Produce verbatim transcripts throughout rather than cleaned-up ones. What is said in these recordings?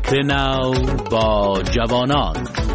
فکر نو با جوانان.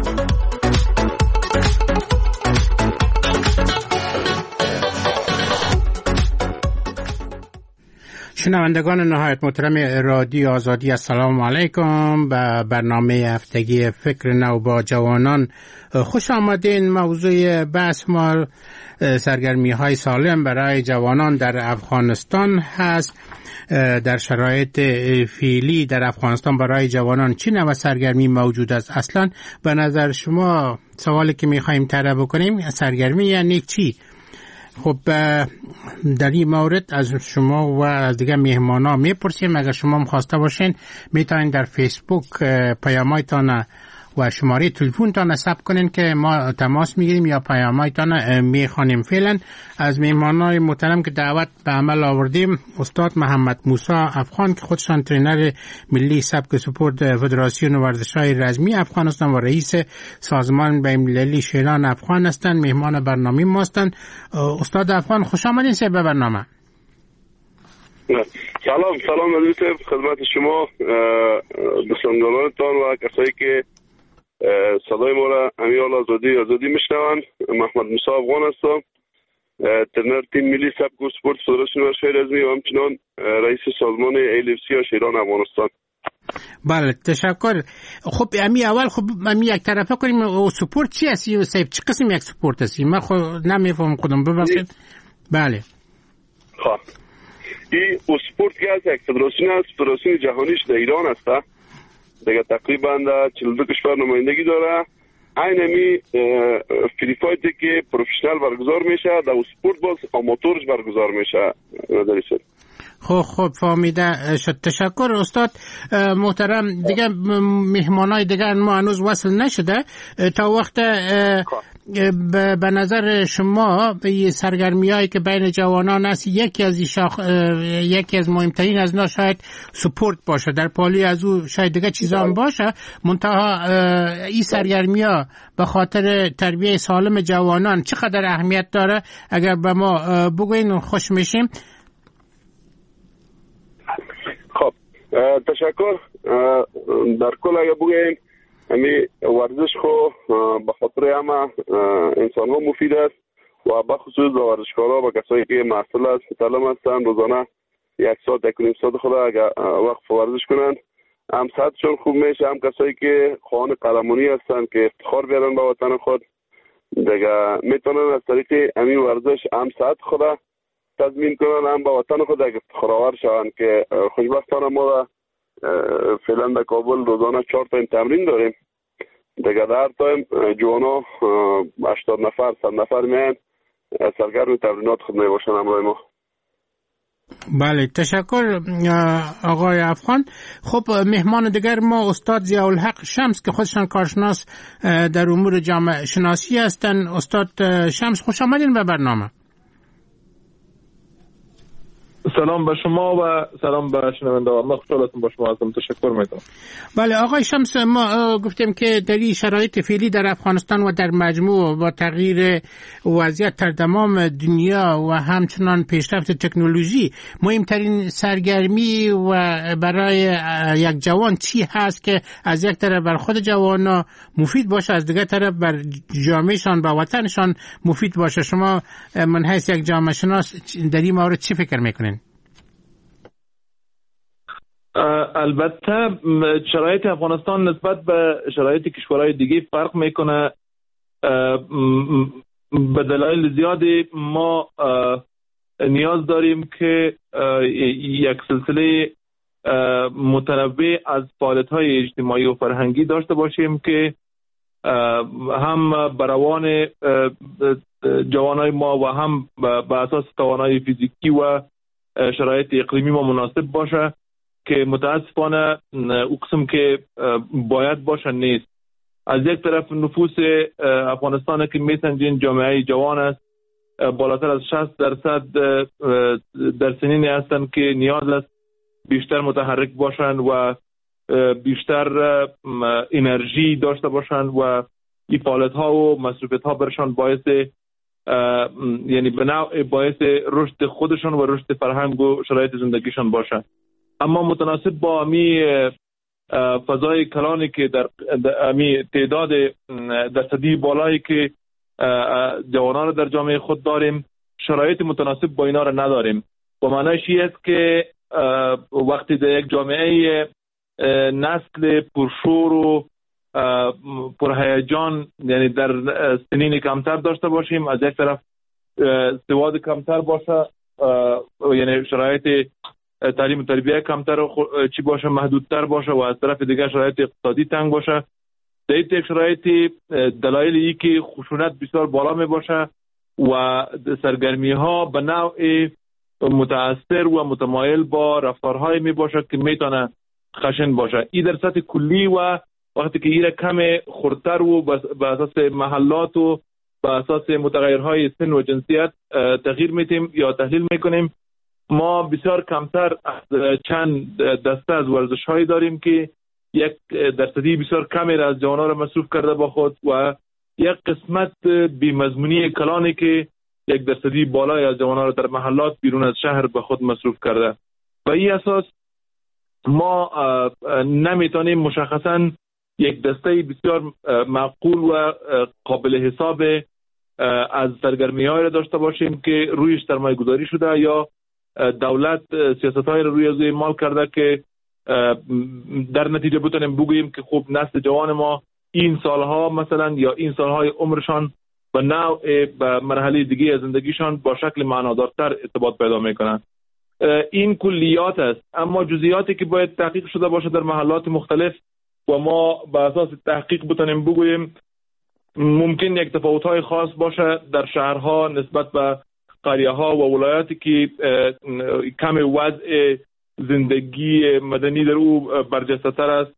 شنوندگان نهایت محترم رادیو آزادی، السلام علیکم. به برنامه هفتگی فکر نو با جوانان خوش آمدین. موضوع بحث ما سرگرمی های سالم برای جوانان در افغانستان هست. در شرایط فعلی در افغانستان برای جوانان چه نوع سرگرمی موجود است؟ اصلا به نظر شما سوالی که میخوایم طرح بکنیم، سرگرمی یعنی چی؟ خب در این مورد از شما و از دیگه مهمانا میپرسیم. اگر شما مخواسته باشین میتونین در فیسبوک پیامایتان و شماره تلفنتان ثبت کنین که ما تماس میگیریم یا پیامایتان میخوانیم. فعلا از مهمانای محترم که دعوت به عمل آوردیم، استاد محمد موسی افغان که خودشان ترینر ملی سبک سپورت فدراسیون ورزش‌های رزمی افغانستان و رئیس سازمان بین‌المللی شیران افغان هستند، مهمان برنامه ما هستند. استاد افغان خوش آمدین به برنامه. سلام سلام علیکم خدمت شما دوستانتان و کسایی که صدای ما را امیال آزادی آزادی میشنوند. محمد موسی افغان هستم، ترینر تیم ملی سبک و سپورت فدراسیون ورزش‌های رزمی و همچنان رئیس سازمان ایلفسی شیران افغانستان. بله تشکر. خب امی اول خب امی یک طرفه کنیم او سپورت چی است؟ صاحب چه قسم یک سپورت است؟ من خود نمیفهم خودم، ببخشید. بله خب این او سپورت که است یک فدراسیون است، فدراسیون جهانیش در ایران است، دیگه تقریبا در چهل و دو کشور نمایندگی داره. این همی فری فایتی که پروفشنال برگزار میشه در او سپورت باز آماتورش برگزار میشه. نظری شد. خب خب فهمیده شد. تشکر استاد محترم. دیگه مهمانای دیگه ما هنوز وصل نشده. تا وقت به نظر شما به سرگرمی هایی که بین جوانان است، یکی از شاخ... یکی از مهمترین از اینا شاید سپورت باشه، در پالی از او شاید دیگه چیزا هم باشه، منتها این سرگرمی ها به خاطر تربیت سالم جوانان چقدر اهمیت داره؟ اگر به ما بگوین خوش میشیم. خب تشکر. در کل اگر بگویم امی ورزش خو به خاطر همه انسان ها مفید است و به خصوص ورزشکارا و کسایی که محصل است تعلیم هستند، روزانه یک ساعت یک نیم ساعت خود اگر وقت ورزش کنند هم صحتشون خوب میشه، هم کسایی که خواهان قهرمانی هستند که افتخار بیارن به وطن خود دیگه میتونن از طریق امی ورزش هم صحت خود تضمین کنن، هم به وطن خود یک افتخارآور شوند. که خوشبختانه ما فعلا در کابل روزانه چهار تا تمرین داریم دیگه. در تایم جوانا هشتاد نفر صد نفر میان سرگرم تمرینات خود میباشن همراه ما. بله تشکر آقای افغان. خب مهمان دیگر ما استاد ضیاءالحق شمس که خودشان کارشناس در امور جامعه شناسی هستند. استاد شمس خوش آمدین به برنامه. سلام به شما و سلام به شنوندگان. من خوشحالم با شما هستم. تشکر میکنم. بله آقای شمس، ما گفتیم که در این شرایط فعلی در افغانستان و در مجموع با تغییر وضعیت در تمام دنیا و همچنان پیشرفت تکنولوژی، مهمترین سرگرمی و برای یک جوان چی هست که از یک طرف بر خود جوانا مفید باشه، از دیگر طرف بر جامعهشان و وطنشان مفید باشه؟ شما من حیث یک جامعه شناس در این مورد چی فکر میکنین؟ البته شرایط افغانستان نسبت به شرایط کشورهای دیگه فرق میکنه. به دلایل زیادی ما نیاز داریم که یک سلسله متنوع از فعالیت‌های اجتماعی و فرهنگی داشته باشیم که هم بروان جوانای ما و هم به اساس توانایی فیزیکی و شرایط اقلیمی ما مناسب باشه، که متاسفانه او قسم که باید باشه نیست. از یک طرف نفوس افغانستان که میسنجین جامعه جوان است، بالاتر از شصت درصد در سنینی هستند که نیاز است بیشتر متحرک باشند و بیشتر انرژی داشته باشند و این فعالیت ها و مصروفیت ها برشان باعث یعنی به نوع باعث رشد خودشان و رشد فرهنگ و شرایط زندگیشان باشه. اما متناسب با امی فضای کلانی که در امی تعداد درصدی بالایی که جوانان در جامعه خود داریم شرایط متناسب با اینا را نداریم. و معنیش این است که وقتی در یک جامعه نسل پرشور و پرهیجان یعنی در سنین کمتر داشته باشیم، از یک طرف سواد کمتر باشه، یعنی شرایط تعلیم و تربیت کمتر چی باشه، محدودتر باشه، و از طرف دیگر شرایط اقتصادی تنگ باشه، در این یک شرایط دلایل ای که خشونت بسیار بالا می باشه و سرگرمی ها به نوع متاثر و متمایل با رفتارهای می باشه که میتونه خشن باشه. این در سطح کلی و وقتی که این کم خردتر و به اساس محلات و به اساس متغیرهای سن و جنسیت تغییر میتیم یا تحلیل میکنیم، ما بسیار کمتر از چند دسته از ورزش هایی داریم که یک درصدی بسیار کمی را از جوانان را مصروف کرده با خود و یک قسمت بی‌مضمونی کلانی که یک درصدی بالای از جوانان را در محلات بیرون از شهر به خود مصروف کرده. و این اساس ما نمیتونیم مشخصا یک دسته بسیار معقول و قابل حساب از سرگرمی‌های را داشته باشیم که رویش سرمایه گذاری شده یا دولت سیاست‌های را روی از مال کرده که در نتیجه بتونیم بگوییم که خب نسل جوان ما این سالها مثلا یا این سالهای عمرشان به نوع به مرحله دیگه از زندگیشان با شکل معنادارتر ارتباط پیدا میکنن. این کلیات است، اما جزئیاتی که باید تحقیق شده باشه در محلات مختلف و ما به اساس تحقیق بتونیم بگوییم ممکن یک تفاوت‌های خاص باشه در شهرها نسبت به قریه‌ها و ولایاتی که کم وضع زندگی مدنی در او برجسته‌تر است،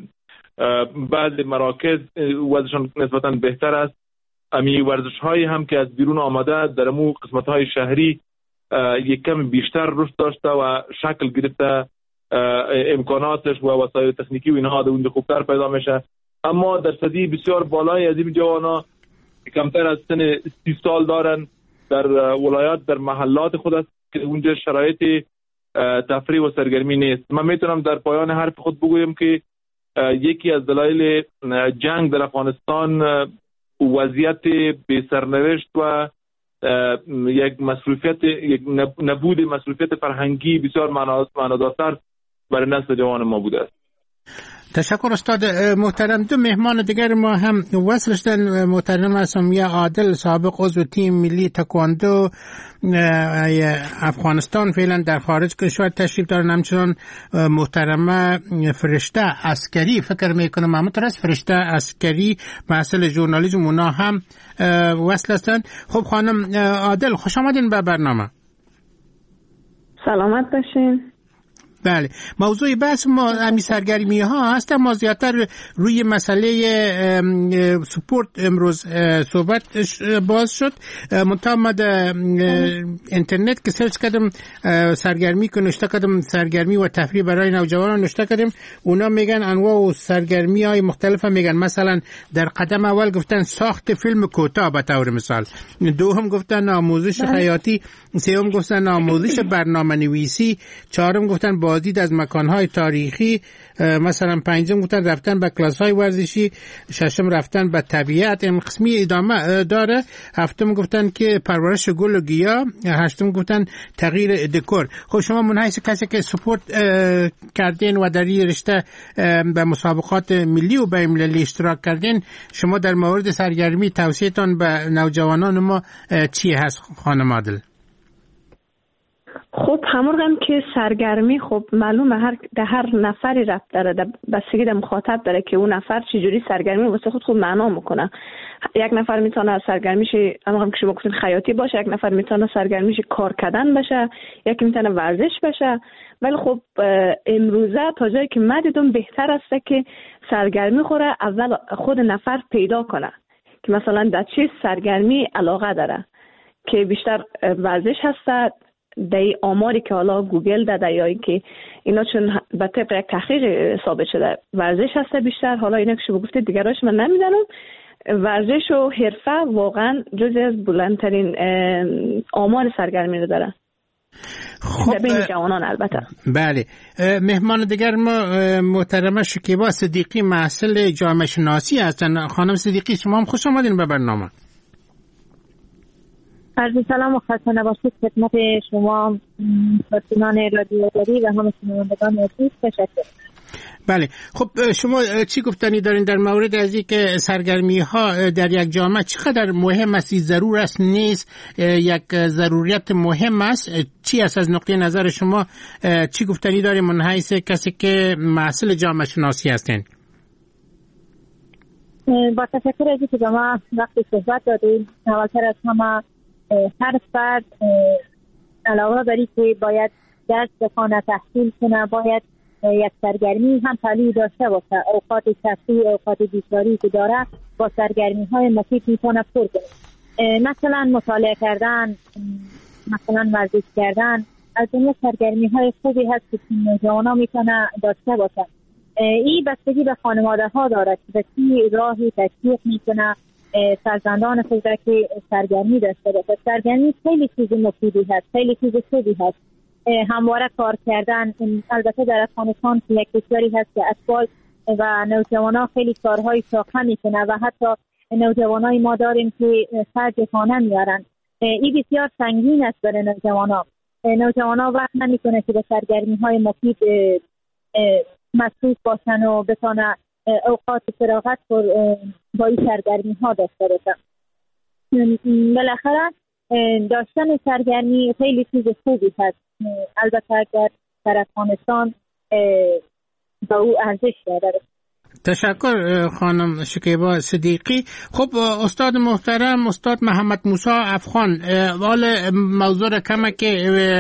بعضی مراکز وضعشان نسبتاً بهتر است. امی ورزش‌هایی هم که از بیرون آمده در مو قسمت‌های شهری یک کم بیشتر رشد داشته و شکل گرفته، امکاناتش و وسایل تکنیکی و اینها در اونجا خوبتر پیدا میشه. اما درصدی بسیار بالای از این جوانا کمتر از سن سی سال دارن در ولایات در محلات خود است که اونجا شرایط تفریح و سرگرمی نیست. من میتونم در پایان حرف خود بگویم که یکی از دلایل جنگ در افغانستان وضعیت بی سرنوشت و یک مسئولیت یک نبود مسئولیت فرهنگی بسیار معنادارتر برای نسل جوان ما بوده است. تشکر استاد محترم. دو مهمان دیگر ما هم وصل شدن. محترم اسامیه عادل صابق عضو تیم ملی تکواندو افغانستان فعلا در خارج کشور تشریف دارن، همچنان محترمه فرشته عسکری فکر میکنم همونطور است، فرشته عسکری مسئله ژورنالیسم اونا هم وصل هستن. خب خانم عادل خوش آمدین به برنامه. سلامت باشین. بله، موضوع بحث ما امی سرگرمی ها هست، ما زیادتر روی مسئله سپورت امروز صحبت باز شد. منتها اینترنت که سرچ کردم سرگرمی که نشته کردم سرگرمی و تفریح برای نوجوانان نشته کردم، اونا میگن انواع و سرگرمی های مختلف میگن. مثلا در قدم اول گفتن ساخت فیلم کوتاه به طور مثال، دوم گفتن آموزش خیاطی، سوم گفتن آموزش برنامه نویسی، چهارم گفتن بازدید از مکانهای تاریخی، مثلا پنجم گفتن رفتن به کلاس‌های ورزشی، ششم رفتن به طبیعت، این قسمی ادامه داره، هفتم گفتن که پرورش گل و گیاه، هشتم گفتن تغییر دکور. خب شما منحیث کسی که سپورت کردین و در این رشته به مسابقات ملی و بین المللی اشتراک کردین، شما در مورد سرگرمی توصیه‌تان به نوجوانان ما چی هست خانم عادل؟ خب همونقدر که سرگرمی خب معلومه هر در هر نفری ربط داره، بستگی به مخاطب داره که اون نفر چجوری سرگرمی واسه خود خود معنا میکنه. یک نفر میتونه سرگرمیش همونقدر که شما گفتین خیاطی باشه، یک نفر میتونه سرگرمیش کار کردن باشه، یکی میتونه ورزش باشه. ولی خب امروزه تا جایی که من دیدم بهتر است که سرگرمی خوره اول خود نفر پیدا کنه که مثلا در چه سرگرمی علاقه داره، که بیشتر ورزش هست. دای آماری که حالا گوگل داده یا اینکه اینا چون به طبق یک تحقیق ثابت شده ورزش هست بیشتر، حالا اینا که شما گفتید دیگراش من نمیدونم، ورزش و حرفه واقعا جزئی از بلندترین آمار سرگرمی رو داره. خب بین جوانان البته. بله. مهمان دیگر ما محترمه شکیبا صدیقی محصل جامعه شناسی هستن. خانم صدیقی شما هم خوش آمدین به برنامه. عرض سلام و خسته نباشید خدمت شما مسئولان رادیو داری و همه شنوندگان عزیز. تشکر. بله. خب شما چی گفتنی دارین در مورد از اینکه سرگرمی ها در یک جامعه چقدر مهم است؟ ضرور است نیست یک ضروریت مهم است؟ چی است از نقطه نظر شما؟ چی گفتنی دارین من حیث کسی که محصل جامعه شناسی هستین؟ با تشکر از اینکه به ما وقتی صحبت دادید. اولتر از همه هر فرد علاوه بر اینکه باید درس بخونه تحصیل کنه باید یک سرگرمی هم تعلیمی داشته باشه. اوقات تفریح اوقات بیکاری که داره با سرگرمی های مفید میتونه پر کنه. مثلا مطالعه کردن، مثلا ورزش کردن از جمله سرگرمی های خوبی هست که نوجوانا میتونه داشته باشه. این بستگی به خانواده ها داره که به چه راهی تشویق میکنه فرزندان خود را که سرگرمی داشته باشه. سرگرمی خیلی چیز مفیدی هست، خیلی چیز خوبی هست. همواره کار کردن، البته در افغانستان که یک کشوری هست که اطفال و نوجوانان خیلی کارهای شاقه میکنه و حتی نوجوانای ما داریم که خرج خانه میارن. این بسیار سنگین است برای نوجوانان. نوجوانان وقت نمیکنه که به سرگرمی های مفید مصروف باشن و بتونه اوقات فراغت با این سرگرمی ها داشته باشن. بالاخره داشتن سرگرمی خیلی چیز خوبی هست. البته اگر در افغانستان با او ارزش داره. تشکر خانم شکیبا صدیقی. خب استاد محترم استاد محمد موسی افغان، حال موضوع را کمه که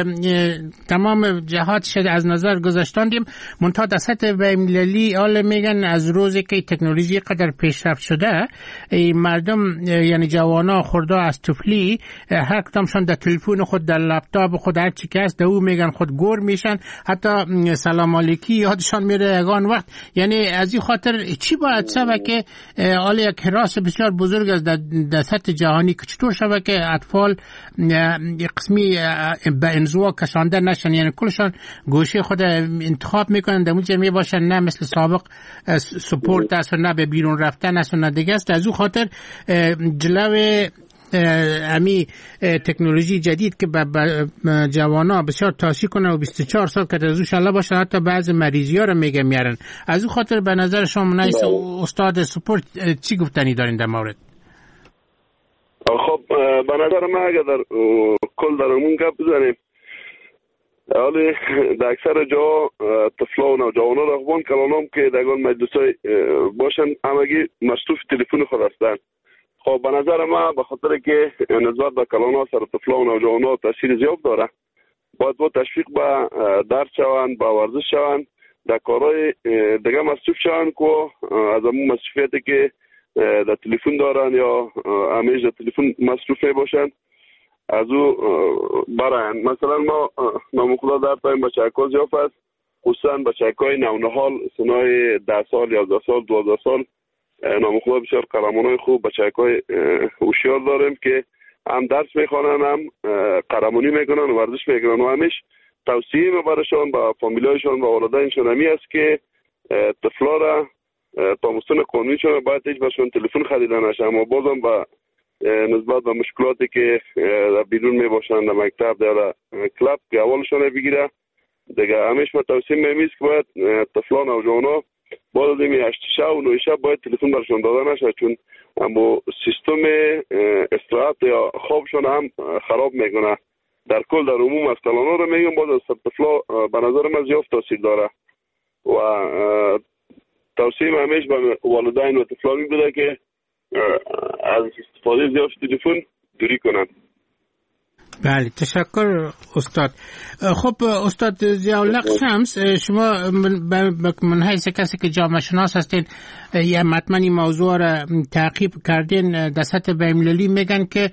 تمام جهات شده از نظر گذاشتاندیم منتها در سطح بین‌المللی حال میگن از روزی که تکنولوژی قدر پیشرفت شده مردم یعنی جوانا خورده از طفلی هر کدامشون در تلفن خود در لپتاپ خود هر چی که است در او میگن خود گور میشن، حتی سلام علیکی یادشان میره یگان وقت. یعنی از این خاطر چی باید شود که حالا یک حراس بسیار بزرگ است در, در سطح جهانی که چطور شود که اطفال قسمی به انزوا کشانده نشن، یعنی کلشان گوشه خود انتخاب میکنن در اونجا می باشن، نه مثل سابق سپورت است و نه به بیرون رفتن است و نه دیگه است. از اون خاطر جلوه امی تکنولوژی جدید که به جوانا بسیار تاثیر کنه و بیست و چهار سال که از اوش الله باشه حتی بعض مریضی ها رو میگه میارن. از اون خاطر به نظر شما نیست استاد سپورت چی گفتنی دارین در مورد؟ خب به نظر من اگر در کل در امون گپ بزنیم حالی در اکثر جا طفلا و نوجوانا را اخوان کلانام که در اون مجلسای باشن همگی مصروف تلفن خود هستند. خب به نظر ما به خاطر که نسبت به کلانا سر طفلا و نوجوانا تاثیر زیاد داره باید با تشویق به درس شوند، به ورزش شوند، در کارهای دیگه مصروف شوند که از اون مصروفیتی که در تلفن دارن یا همیشه در تلفن مصروف باشند از او برن. مثلا ما نامخدا در تایم بچه‌ها زیاد است، خصوصا بچه‌های نونهال سنای ده سال، یازده سال، دوازده سال نامخدا بسیار قهرمانای خوب بچه‌های هوشیار داریم که هم درس میخوانن هم قهرمانی میکنن و ورزش میکنن و همیش توصیه برایشان با فامیلایشان و والدینشان همی است که طفلا را تا مستند قانونیشان باید هیچ برشان تلفن خریدن نشه، اما بازم با نسبت به مشکلاتی که در بیرون میباشن در مکتب در کلاب که اولشان بگیره دیگه همیش ما توصیه میمیست که باید طفلا نوجوانا بعد از این هشت شب و نه شب باید تلفن برشان داده نشه، چون اما سیستم استراحت یا خوابشان هم خراب میکنه. در کل در عموم از کلانا رو میگم باز از طفلا به نظر من زیاد تاثیر داره و توصیه همیشه به والدین و طفلا می بوده که از استفاده زیاد تلفن دوری کنند. بله تشکر استاد. خب استاد ضیاءالحق شمس، شما من حیث کسی که جامعه شناس هستین یا مطمئن این موضوع را تعقیب کردین در سطح بین‌المللی میگن که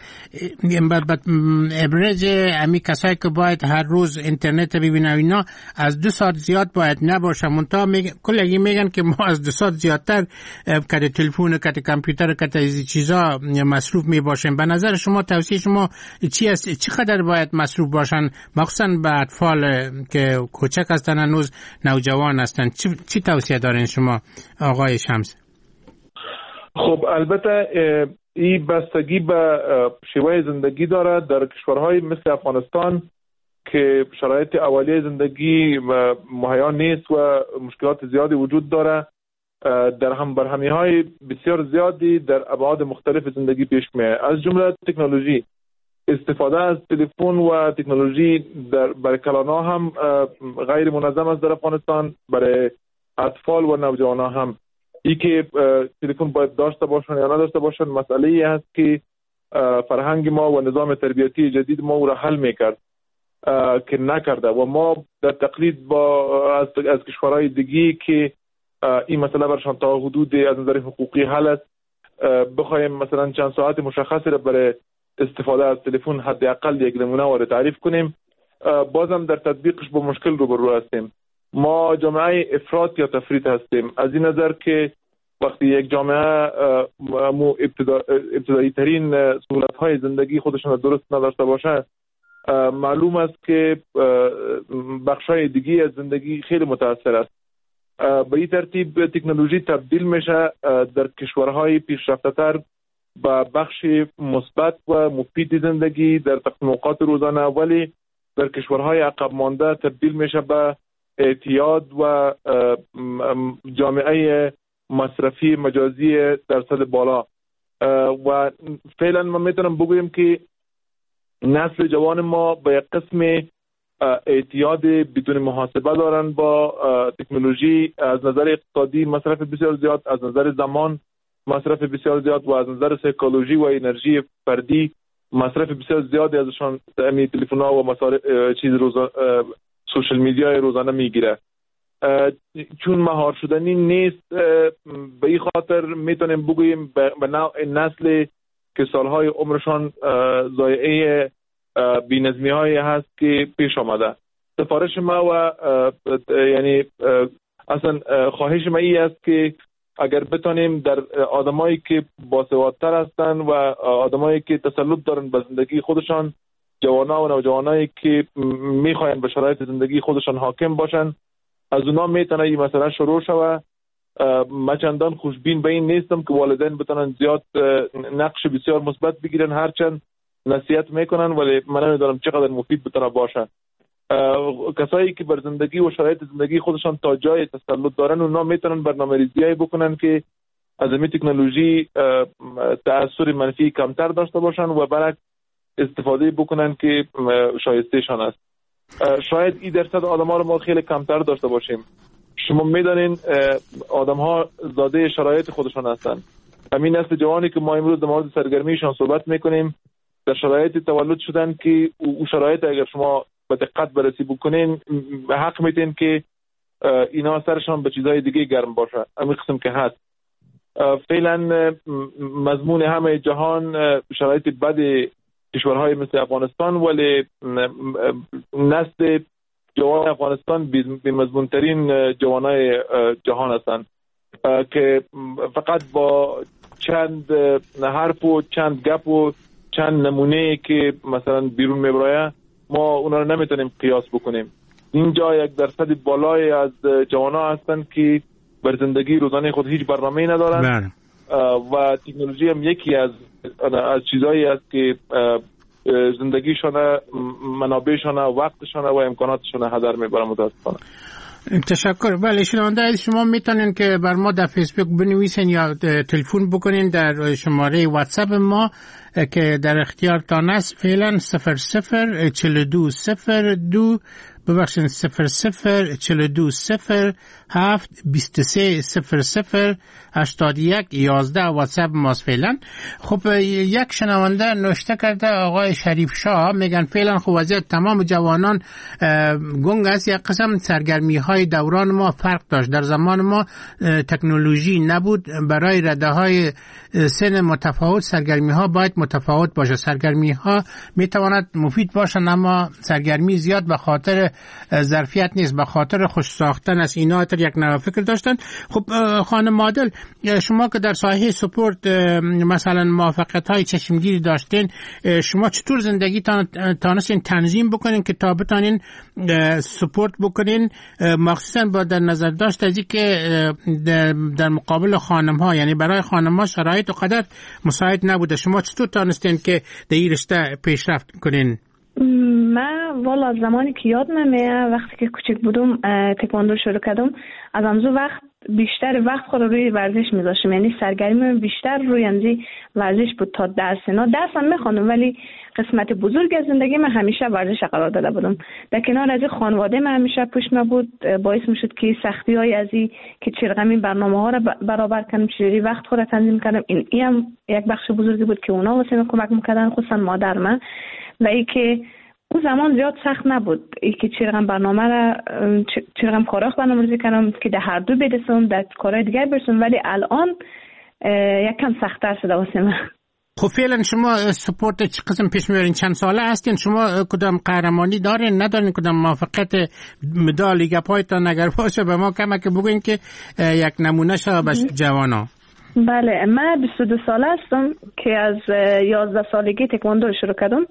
ابرز امی کسایی که باید هر روز اینترنت ببینن اینا از دو ساعت زیاد باید نباشه، منتها کلی میگن که ما از دو ساعت زیادتر کده تلفن کده کامپیوتر کده از چیزا مصروف میباشیم. به نظر شما توصیه شما چی است؟ چقدر چقدر باید مصروف باشن، مخصوصا به اطفال که کوچک هستن هنوز نوجوان هستن؟ چی, چی توصیه دارین شما آقای شمس؟ خب البته این بستگی به شیوه زندگی داره. در کشورهای مثل افغانستان که شرایط اولیه زندگی مهیا نیست و مشکلات زیادی وجود داره، در هم برهمی های بسیار زیادی در ابعاد مختلف زندگی پیش میاد، از جمله تکنولوژی. استفاده از تلفن و تکنولوژی در برای کلانا هم غیر منظم است در افغانستان، برای اطفال و نوجوانا هم. ای که تلفن باید داشته باشن یا نداشته باشن مسئله ای است که فرهنگ ما و نظام تربیتی جدید ما او را حل میکرد که نکرده و ما در تقلید با از, از کشورهای دیگی که این مسئله برشان تا حدود از نظر حقوقی حل است بخوایم مثلا چند ساعت مشخصی را برای استفاده از تلفن حداقل یک نمونه وارد تعریف کنیم، بازم در تطبیقش با مشکل روبرو هستیم. ما جامعه افراط یا تفریط هستیم، از این نظر که وقتی یک جامعه مو ابتدا، ابتدایی ترین سهولت های زندگی خودشون درست نداشته باشه، معلوم است که بخشای دیگی از زندگی خیلی متاثر است. به این ترتیب تکنولوژی تبدیل میشه در کشورهای پیشرفته تر به بخش مثبت و مفید زندگی در تقسیمات روزانه، ولی در کشورهای عقب مانده تبدیل میشه به اعتیاد و جامعه مصرفی مجازی درصد بالا. و فعلا ما میتونم بگویم که نسل جوان ما به یک قسم اعتیاد بدون محاسبه دارن با تکنولوژی، از نظر اقتصادی مصرف بسیار زیاد، از نظر زمان مصرف بسیار زیاد و از نظر سایکولوژی و انرژی فردی مصرف بسیار زیادی ازشان امی تلفن‌ها و مصارف چیز روزانه سوشال میدیا روزانه میگیره. چون مهار شدنی نیست، به این خاطر میتونیم بگوییم به نوع نسل که سالهای عمرشان ضایعه بی‌نظمی هایی هست که پیش آمده. سفارش ما و یعنی اصلا خواهش ما ای است که اگر بتانیم در آدمایی که باسوادتر هستن و آدمایی که تسلط دارن به زندگی خودشان، جوانا و نوجوانایی که میخواین به شرایط زندگی خودشان حاکم باشن، از اونا میتونه این مسئله شروع شوه. من چندان خوشبین به این نیستم که والدین بتونن زیاد نقش بسیار مثبت بگیرن، هرچند نصیحت میکنن، ولی من نمیدونم چقدر مفید بتونه باشه. کسایی که بر زندگی و شرایط زندگی خودشان تا جای تسلط دارن، اونا میتونن برنامه‌ریزی بکنن که از این تکنولوژی تأثیر منفی کمتر داشته باشن و برعکس استفاده بکنن که شایستهشان است. شاید این درصد آدم‌ها رو ما خیلی کمتر داشته باشیم. شما میدانین آدم‌ها زاده شرایط خودشان هستن. همین نسل جوانی که ما امروز در مورد سرگرمیشان صحبت میکنیم در شرایطی تولد شدن که او شرایط اگر شما به دقت بررسی بکنین حق میتین که اینا سرشان به چیزهای دیگه گرم باشه. همین قسم که هست. فعلا مضمون همه جهان شرایط بد کشورهای مثل افغانستان، ولی نسل جوان افغانستان بی‌مضمون ترین جوانای جهان هستند که فقط با چند حرف و چند گپ و چند نمونه که مثلا بیرون میبرایه ما اونا رو نمیتونیم قیاس بکنیم. اینجا یک درصد بالای از جوانا هستن که بر زندگی روزانه خود هیچ برنامه‌ای ندارن و تکنولوژی هم یکی از از چیزایی است که زندگیشان، منابعشان، وقتشان و امکاناتشان هدر میبره. متاسفانه. تشکر. بله، شنونده شما میتونین که بر ما در فیسبوک بنویسین یا تلفن بکنین در شماره واتساپ ما که در اختیارتان است. فعلا صفر صفر چهل و دو صفر دو ببخشید صفر صفر چهل و دو صفر هفت بیست و سه صفر صفر هشتاد و یک یازده واتساپ ماست فعلا. خب یک شنونده نوشته کرده آقای شریف شاه، میگن فعلا خب وضعیت تمام جوانان گنگ است. یک قسم سرگرمی های دوران ما فرق داشت. در زمان ما تکنولوژی نبود. برای رده های سن متفاوت سرگرمی ها باید متفاوت باشه. سرگرمی ها می تواند مفید باشن، اما سرگرمی زیاد به خاطر ظرفیت نیست، به خاطر خوش ساختن از اینا تر یک نوع فکر داشتن. خب خانم عادل، شما که در ساحه سپورت مثلا موفقیت های چشمگیری داشتین، شما چطور زندگی تانستین تنظیم بکنین که تا بتانین سپورت بکنین، مخصوصا با در نظر داشت از که در مقابل خانم ها، یعنی برای خانم ها شرایط و قدر مساعد نبوده، شما چطور تانستین که در این رشته پیشرفت کنین؟ من والا زمانی که یادم میاد وقتی که کوچک بودم تکواندو شروع کردم، از همزو وقت بیشتر وقت خود روی ورزش میذاشتم، یعنی سرگرمی بیشتر روی همزی ورزش بود تا درس. نه درس هم میخواندم ولی قسمت بزرگ از زندگی من همیشه ورزش قرار داده بودم. در کنار از خانواده من همیشه پشت من بود، باعث میشد که سختی های از این که چرغمی برنامه ها را برابر کنم، چجوری وقت خود را تنظیم کردم، این این هم یک بخش بزرگی بود که اونا واسه من کمک میکردن، خصوصا مادر من. و ای که اون زمان زیاد سخت نبود، ای که چرغم برنامه را چرغم کاراخ برنامه‌ریزی کردم که در هر دو برسم، در کارهای دیگر برسم، ولی الان یک کم سخت‌تر شده واسه من. خب فعلا شما سپورت چه قسم پیش میبرین؟ چند ساله هستین؟ شما کدام قهرمانی دارین؟ ندارین؟ کدام موفقیت مدال گپایتان اگر باشه به ما کمک بگوین که یک نمونه شه به جوانا. بله، من بیست و دو ساله هستم که از یازده سالگی تکواندو شروع کردم.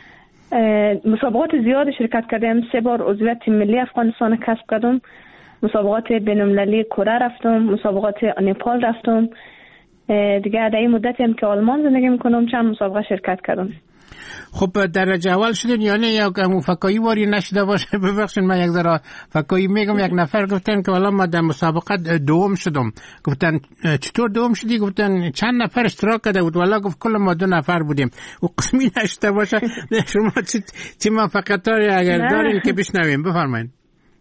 مسابقات زیاد شرکت کردم، سه بار عضویت تیم ملی افغانستان کسب کردم، مسابقات بین‌المللی کره رفتم، مسابقات نپال رفتم، دیگه در این مدتی هم که آلمان زندگی میکنم چند مسابقه شرکت کردم. خب درجه اول شدین یعنی یک فکایی واری نشده باشه؟ ببخشید من یک ذره فکایی میگم. یک نفر گفتن که والا ما در مسابقات دوم شدم. گفتن چطور دوم شدی؟ گفتن چند نفر اشتراک کرده بود. والا گفت کل ما دو نفر بودیم. و قسمی نشده باشه. شما چه چه موفقیتایی اگر دارین که بشنویم بفرمایید.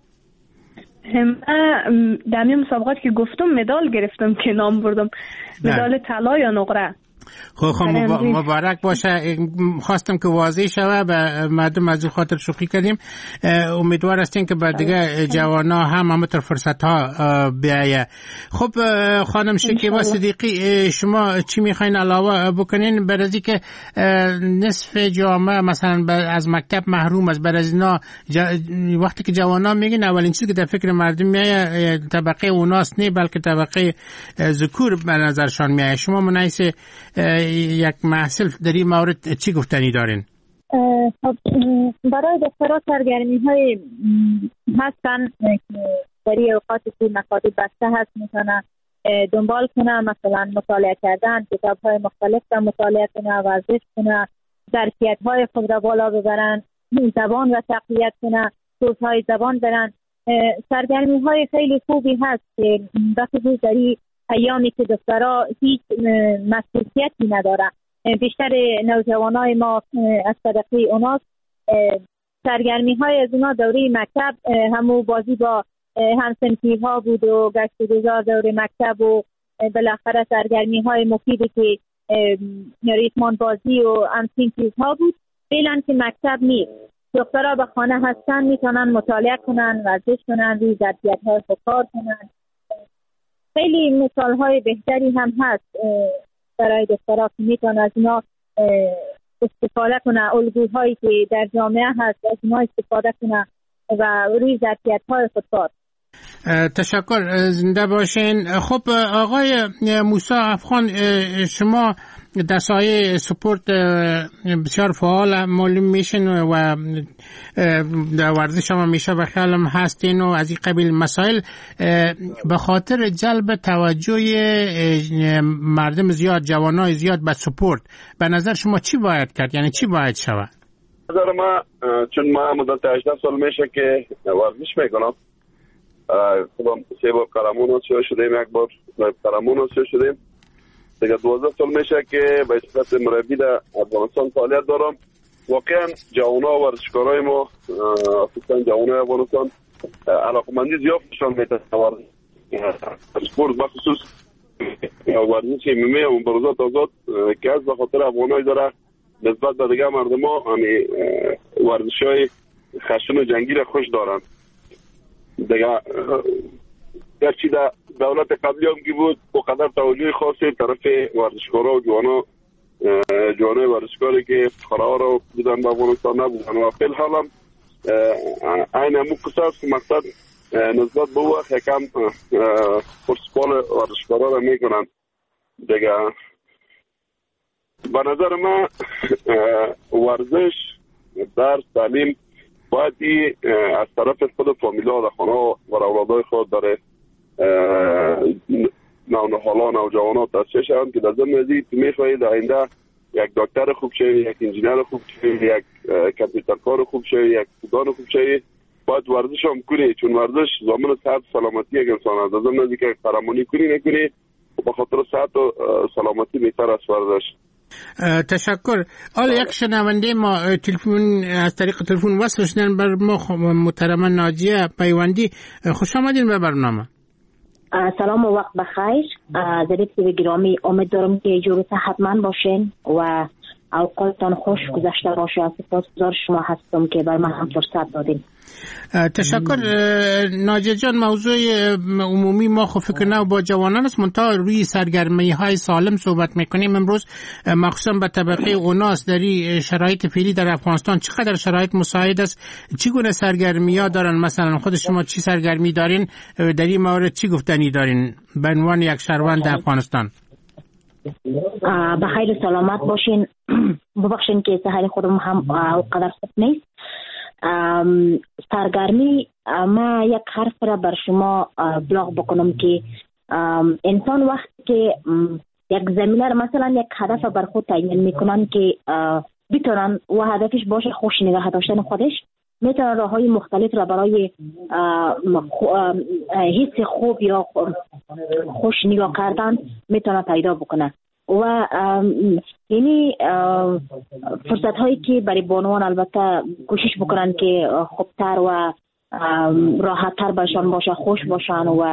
من در این مسابقات که گفتم مدال گرفتم که نام بردم، مدال طلا یا نقره. خب خب مبارک باشه. خواستم که واضح شوه به مردم از خاطر شوخی کردیم. امیدوار هستیم که بعد دیگه جوانا هم همونطور فرصت ها بیایه. خب خانم شکیبا صدیقی، شما چی میخواین علاوه بکنین بر از که نصف جامعه مثلا از مکتب محروم است؟ بر از اینا وقتی که جوانا میگن اولین چیزی که در فکر مردم میایه طبقه اوناست، نه بلکه طبقه ذکور به نظرشان میایه. شما منایس یک محصل در این مورد چی گفتنی دارین؟ خب برای دخترها سرگرمی های هستن که در این اوقاتی که مکاتب بسته هست میتونن دنبال کنن، مثلا مطالعه کردن، کتاب های مختلف را مطالعه کنن، ورزش کنن، ظرفیت های خود را بالا ببرن، زبان را تقویت کنن، کورس های زبان برن. سرگرمی های خیلی خوبی هست که بخصوص در این ایامی که دخترها هیچ مسئولیتی ندارن. بیشتر نوجوانای ما از طبقه اوناست. سرگرمی های از اونا دوره مکتب همو بازی با همسنفی ها بود و گشت گذار دوره مکتب و بالاخره سرگرمی های مفیدی که ریتمان بازی و همسین چیزها بود. فعلا که مکتب نیست، دخترها به خانه هستن، میتونن مطالعه کنن، ورزش کنن، روی ظرفیت های خود کار کنن. خیلی مثال های بهتری هم هست برای دخترها که میتونن از اینا استفاده کنن، الگوهایی که در جامعه هست از اینا استفاده کنن و روی ظرفیت های خود کار. تشکر، زنده باشین. خب آقای موسی افغان، شما در سایه سپورت بسیار فعال معلوم میشین و در ورزش هم میشه به خیالم هستین و از این قبیل مسائل. به خاطر جلب توجه مردم زیاد، جوانای زیاد به سپورت، به نظر شما چی باید کرد؟ یعنی چی باید شود؟ نظر ما چون ما مدت هجده سال میشه که ورزش میکنم، سه بار قهرمان آسیا شدیم، یک بار قهرمان آسیا شدیم، دیگه دوازده سال میشه که به صفت مربی در افغانستان فعالیت دارم. واقعا جوانان و ورزشکارای ما، خصوصا جوانای افغانستان، علاقمندی زیاد نشان میده سپورت، بخصوص ورزش عمومی و مبارزات آزاد که از به خاطر افغانای داره نسبت به دیگه مردم ها ورزشای خشن و جنگی را خوش دارن. دیگه گرچه در دولت قبلی هم که بود و قدر توجه خاصی طرف ورزشکارا و جوانا جوانای ورزشکاری که قرار بودن به افغانستان نبودن و فی الحال هم این همون قصه است که مقصد نسبت به وقت یکم پرسپال ورزشکارا را میکنن دیگه. به نظر من ورزش، درس، تعلیم باید از طرف خود فامیلا و خانه و اولادای خود داره نونهالان و جوانات توصیه شوند که در ضمن از این میخواهید آینده یک دکتر خوب شوی، یک انجینر خوب شوی، یک کامپیوترکار خوب شوی، یک پزشک خوب شوی، باید ورزش هم کنی، چون ورزش ضامن صحت سلامتی یک انسان است. از ضمن از اینکه قهرمانی کنی نکنی به خاطر صحت و سلامتی بهتر است ورزش. تشکر. حالا یک شنونده ما تلفن از طریق تلفن وصل شدن بر ما محترمه ناجیه پیوندی. خوش آمدین به برنامه. سلام و وقت بخیر. ضریب گرامی، امیدوارم که جور صحتمند باشین و اوقاتتان خوش گذشته باشه. سپاسگزار شما هستم که بر من هم فرصت دادین. تشکر. ناجیه جان، موضوع عمومی ما خب فکر نه با جوانان است، منتها روی سرگرمی های سالم صحبت میکنیم امروز، مخصوصا به طبقه اوناس. در شرایط فعلی در افغانستان چقدر شرایط مساعد است؟ چی گونه سرگرمی ها دارن؟ مثلا خود شما چی سرگرمی دارین؟ در این مورد چی گفتنی دارین به عنوان یک شهروند افغانستان؟ بخیر و سلامت باشین. ببخشین که سحر خودم هم قدر خوب نیست. سرگرمی، ما یک حرف را بر شما بلاغ بکنم که انسان وقت که یک زمینه مثلا یک هدف بر خود تعیین میکنن که بتونن و هدفش باشه خوش نگاه داشتن خودش، میتونن راه های مختلف را برای حس خوب یا خوش نگاه کردن میتونن پیدا بکنن. و یعنی فرصت هایی که برای بانوان البته کوشش بکنن که خوبتر و راحت تر برشان باشه، خوش باشن و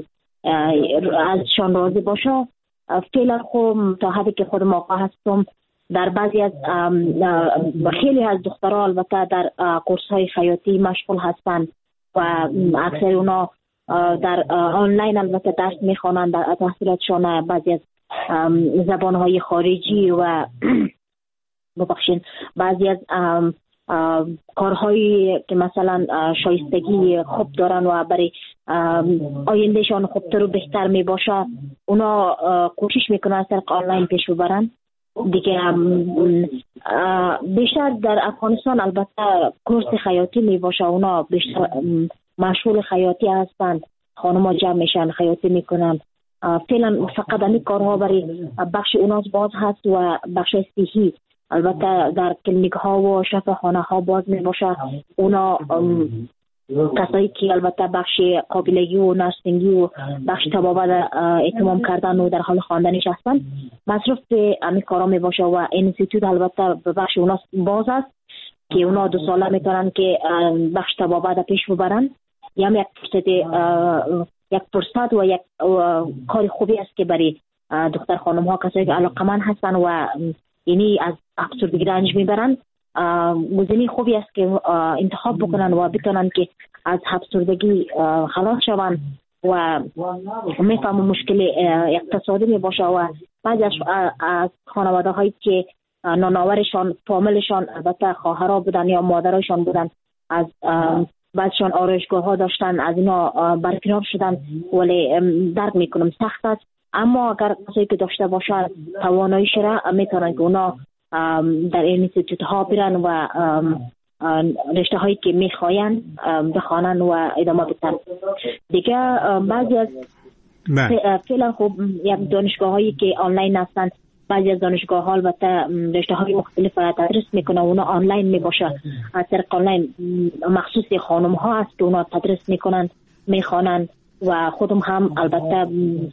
ازشان راضی باشه. فعلا خب تا حدی که خودم آقا هستم در بعضی از خیلی از دخترها البته در کورس های خیاطی مشغول هستن و اکثر اونا در آنلاین البته درس میخوانن در تحصیلاتشان بعضی از زبانهای خارجی و ببخشین بعضی از کارهایی که مثلا شایستگی خوب دارن و برای آیندهشان خوبتر و بهتر می باشه اونا کوشش میکنن از طریق آنلاین پیش ببرن دیگه. بیشتر در افغانستان البته کورس خیاطی می باشه، اونا بیشتر مشغول خیاطی هستند، خانم‌ها جمع میشن خیاطی میکنن. فعلا فقط همین کارها برای بخش اوناس باز هست و بخش صحی البته در کلینیک ها و شفاخانه ها باز می باشه. اونا کسایی که البته بخش قابلگی و نرسینگی و بخش طبابت اتمام کردن و در حال خواندنش هستن مصروف به همین کارا می باشه و انستیتوت البته به بخش اوناس باز است که اونا دو ساله میتونن که بخش طبابت پیش ببرن. یا یک فرصت یک فرصت و یک کار خوبی است که برای دختر خانم ها کسایی که علاقمند هستن و یعنی از افسردگی رنج میبرن گزینه خوبی است که انتخاب بکنن و بتونن که از افسردگی خلاص شوند و میفهمم مشکل اقتصادی می باشه و بعضی از خانواده هایی که نانآورشان فامیلشان البته خواهرها بودن یا مادرشان بودن از بعضشان آرایشگاه ها داشتن، از اینا برکنار شدن، ولی درک میکنم سخت است. اما اگر کسایی که داشته باشن تواناییش را میتونن که اونا در اینستیتوت ها برن و رشته هایی که میخواین بخوانن و ادامه بدن دیگه. بعضی از فعلا خب یک دانشگاه هایی که آنلاین هستن، بعضی از دانشگاه ها البته رشته های مختلف را تدریس میکنه، اونا آنلاین میباشه. از طریق آنلاین مخصوص خانم ها است که اونا تدریس میکنن میخوانن و خودم هم البته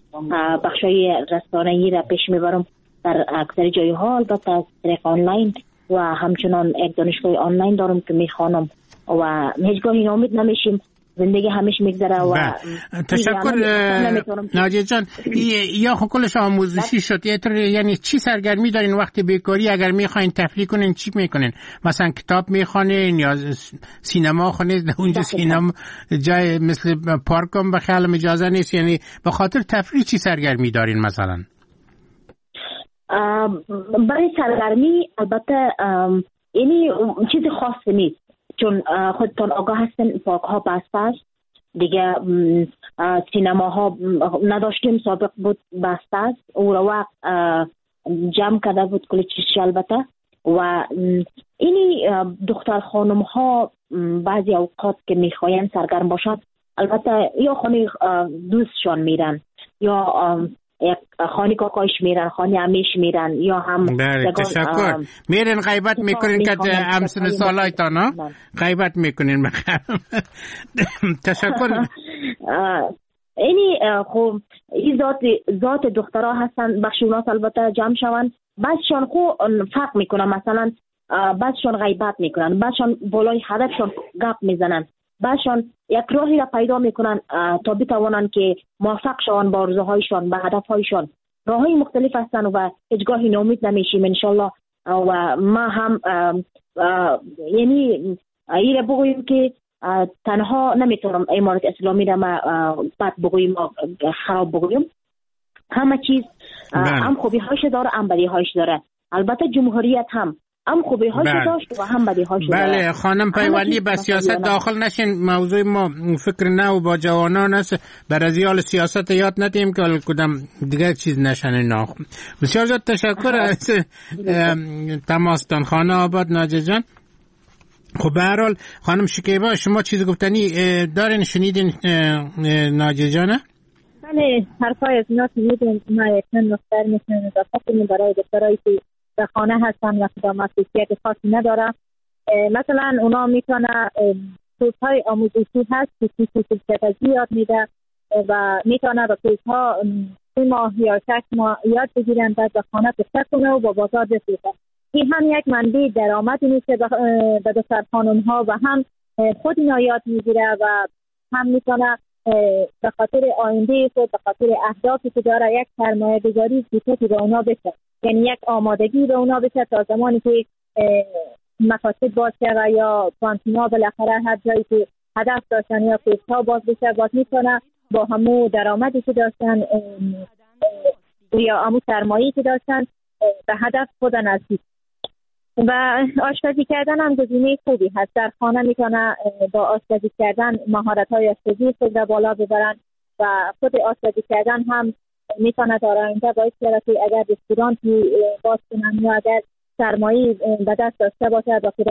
بخشای رسانه‌ای را پیش میبرم در اکثر جای ها البته از طریق آنلاین و همچنان یک دانشگاه آنلاین دارم که میخوانم و هیچگاهی ناامید نمیشیم، زندگی همیشه میگذره. و تشکر ناجیه جان. یا کلش آموزشی شد، یعنی چی سرگرمی دارین وقتی بیکاری؟ اگر میخواین تفریح کنین چی میکنین؟ مثلا کتاب میخوانین یا سینما خونید؟ اونجا سینما جای مثل پارک هم به خیالم اجازه نیست، یعنی به خاطر تفریح چی سرگرمی دارین مثلا؟ برای سرگرمی البته یعنی چیز خاصی نیست، چون خودتان آگاه هستین پارک ها بسته است دیگه، سینماها نداشتیم سابق بود بسته است، او را وقت جمع کرده بود کلی چیزش البته. و اینی دختر خانم ها بعضی اوقات که میخواین سرگرم باشن البته یا خانه دوستشان میرن یا یک خانه کاکایش میرن، خانه امیش میرن، یا هم بله تشکر میرن غیبت میکنین که همسن سالایتان ها غیبت میکنین بخیرم. تشکر. اینی خب این ذات ذات دخترها هستن بخشونات البته جمع شون، بعضشان خو فرق میکنن، مثلا بعضشان غیبت میکنن، بعضشان بالای هدفشان گپ میزنن، بعضشان یک راهی را پیدا میکنن تا بتوانن که موفق شوند با آرزوهایشان، با هدفهایشان. راههای مختلف هستن و هیچگاهی ناامید نمیشیم انشالله. و ما هم یعنی این را بگوییم که تنها نمیتونم امارت اسلامی را ما بد بگوییم خراب بگوییم، همه چیز هم خوبی هاش داره هم بدی هاش داره. البته جمهوریت هم هم خوبی هاش داشت و هم بدی هاش داره. بله خانم پیولی به سیاست داخل نشین، موضوع ما فکر نو با جوانان است، بر ازیال سیاست یاد ندیم که کدام دیگر چیز نشنه ناخ. بسیار زیاد تشکر از تماستان خانه آباد ناجی جان. خب به هر حال خانم شکیبا شما چیز گفتنی دارین شنیدین ناجی جانه؟ بله حرفای از اینا شنیدیم. ما یک نکته میتونیم اضافه کنیم برای دخترایی که در خانه هستن و خدا مسئولیت خاصی نداره. مثلا اونا میتونه کورس‌های آموزشی هست که سیاسی یاد میده و میتونه با کورس‌ها سه ماه یا شش ماه یاد بگیرن، بعد به خانه تشکر کنه و با بازار بفروشه. این هم یک منبع درآمدی میشه به دختر خانم ها و هم خود اینا یاد میگیره و هم میتونه به خاطر آینده خود، به خاطر اهدافی که داره، یک سرمایه گذاری زیادی به اونا بشه، یعنی یک آمادگی به اونا بشه تا زمانی که مکاتب باشه و یا کانتینا بالاخره هر جایی که هدف داشتن یا کورس‌ها باز بشه، باز میتونه با همون درآمدی که داشتن یا همون سرمایه‌ای که داشتن به هدف خود نزدیک. و آشپزی کردن هم گزینه خوبی هست. در خانه میتونه با آشپزی کردن مهارت‌های آشپزی خود را بالا ببرن و خود آشپزی کردن هم میتونه در آینده باعث بشه که اگر رستورانتی باز کنن یا اگر سرمایه به دست داشته باشه با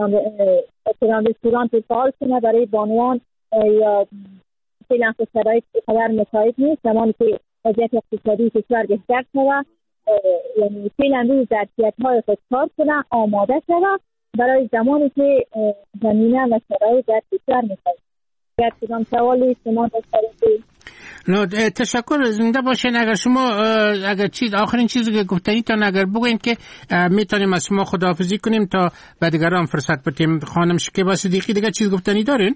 فلان رستورانتی فعال کنه برای بانوان یا فعلا شرایط قدر مساعد نیست، زمانی که وضعیت اقتصادی کشور بهتر شود، یعنی فعلا روی ظرفیت‌های خود کار کنه، آماده شود برای زمانی که زمینه و شرایط در کشور میخواد. گر کدام سوالی شما داشتید؟ نه تشکر، زنده باشین. اگر شما اگر چیز آخرین چیزی که گفتید تا اگر بگوین که میتونیم از شما خداحافظی کنیم تا به دیگران فرصت بدیم. خانم شکیبا صدیقی دیگه چیز گفتنی دارین؟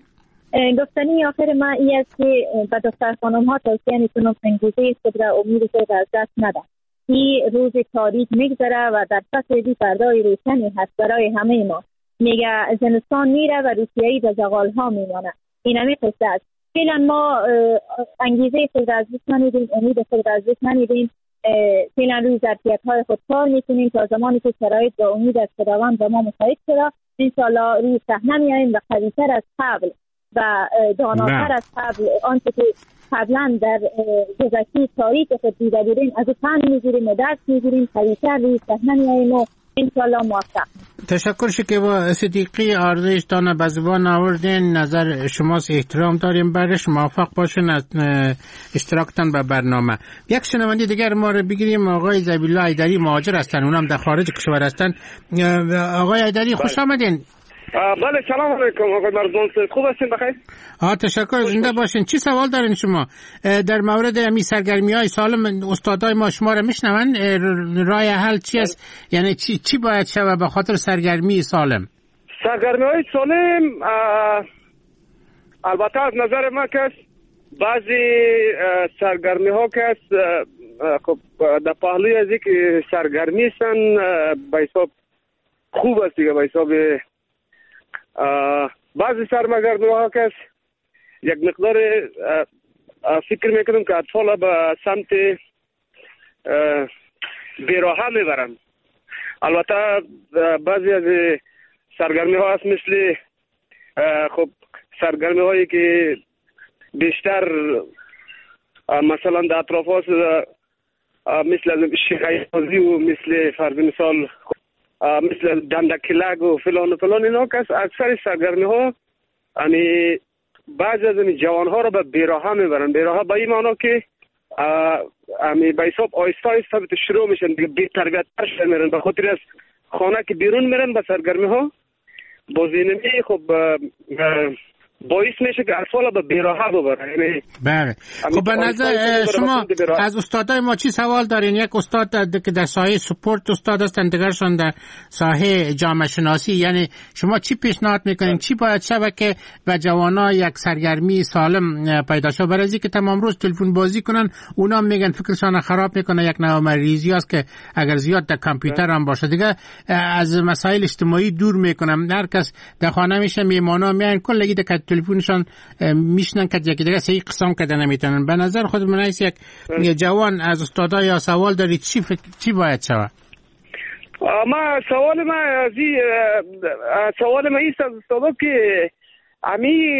گفتنی آخر ما این است که به دختر خانم ها توصیه میکنم انگیزه خود را امید خود از دست ندن. این روز تاریک میگذره و در فصل دی فردای روشنی هست برای همه ما. میگه زمستان میره و روسیایی به زغال ها میمانه. این همی قصه است. فعلا ما انگیزه خود را از دست ندیم، امید خود را از دست ندیم. فعلا روی ظرفیت های خود کار میکنیم تا زمانی که شرایط و امید از خداوند به ما مساعد شده انشاءالله روی صحنه میاییم و قوی‌تر از قبل و داناتر از قبل آنچه که قبلا در گذشته تاریخ خود دیده بودیم از او پند میگیریم و درس میگیریم، قوی‌تر روی صحنه میاییم و انشاءالله موفق. تشکر شکیبا صدیقی، آرزویش تان به زبان آوردین، نظر شماست، احترام داریم برش، موفق باشین از اشتراکتان به برنامه. یک شنونده دیگر ما رو بگیریم، آقای زبیلا ایدری مهاجر هستن، اونم در خارج کشور هستن. آقای ایدری خوش آمدین. بله سلام علیکم آقای مرزون، خوب هستین؟ بخیر. آه تشکر، زنده باشین. چی سوال دارین شما در مورد می سرگرمی های سالم؟ استادای ما شما رو میشنون، راه حل چی است؟ یعنی چی چی باید شود به خاطر سرگرمی سالم؟ سرگرمی های سالم البته از نظر من که بعضی سرگرمی ها که خب در پهلوی از اینکه سرگرمی هستن به حساب خوب است دیگه، به حساب بعضی سرگرمی ها که یک مقدار فکر میکنم که اطفال به سمت بیراهه میبرن. البته بعضی از سرگرمی ها هست مثل خب سرگرمی هایی که بیشتر مثلا در اطراف هاست مثل شیخای بازی و مثل فرض مثال مثل دندکلگ و فلان و فلان اینا که اکثر سرگرمی ها یعنی بعضی از این جوان ها رو به بیراهه میبرن. بیراهه به این معنا که امی به حساب آیسته آیسته شروع میشن دیگه بی تربیت تر میرن، به خاطر از خانه که بیرون میرن به سرگرمی ها بازینمی خب باعث میشه که اطفال به بیراهه ببرن. بله خب به نظر شما از استادای ما چی سوال دارین؟ یک استاد که در ساحه سپورت استاد هستن، دیگرشون در ساحه جامعه شناسی، یعنی شما چی پیشنهاد میکنین چی باید شود که به جوانا یک سرگرمی سالم پیدا شه؟ برای اینکه تمام روز تلفن بازی کنن اونا میگن فکرشان خراب میکنه، یک نوع مریضی است که اگر زیاد در کامپیوتر هم باشه دیگه از مسائل اجتماعی دور میکنن. هر کس در خانه میشه میمانا میان کلگی در تلفنشان میشنن که یکی دیگه صحیح قسم کردن نمیتونن. به نظر خود من ایست یک جوان از استادا یا سوال دارید چی فکر چی باید شود؟ ما سوال ما از سوال ما ایست از استادا که امی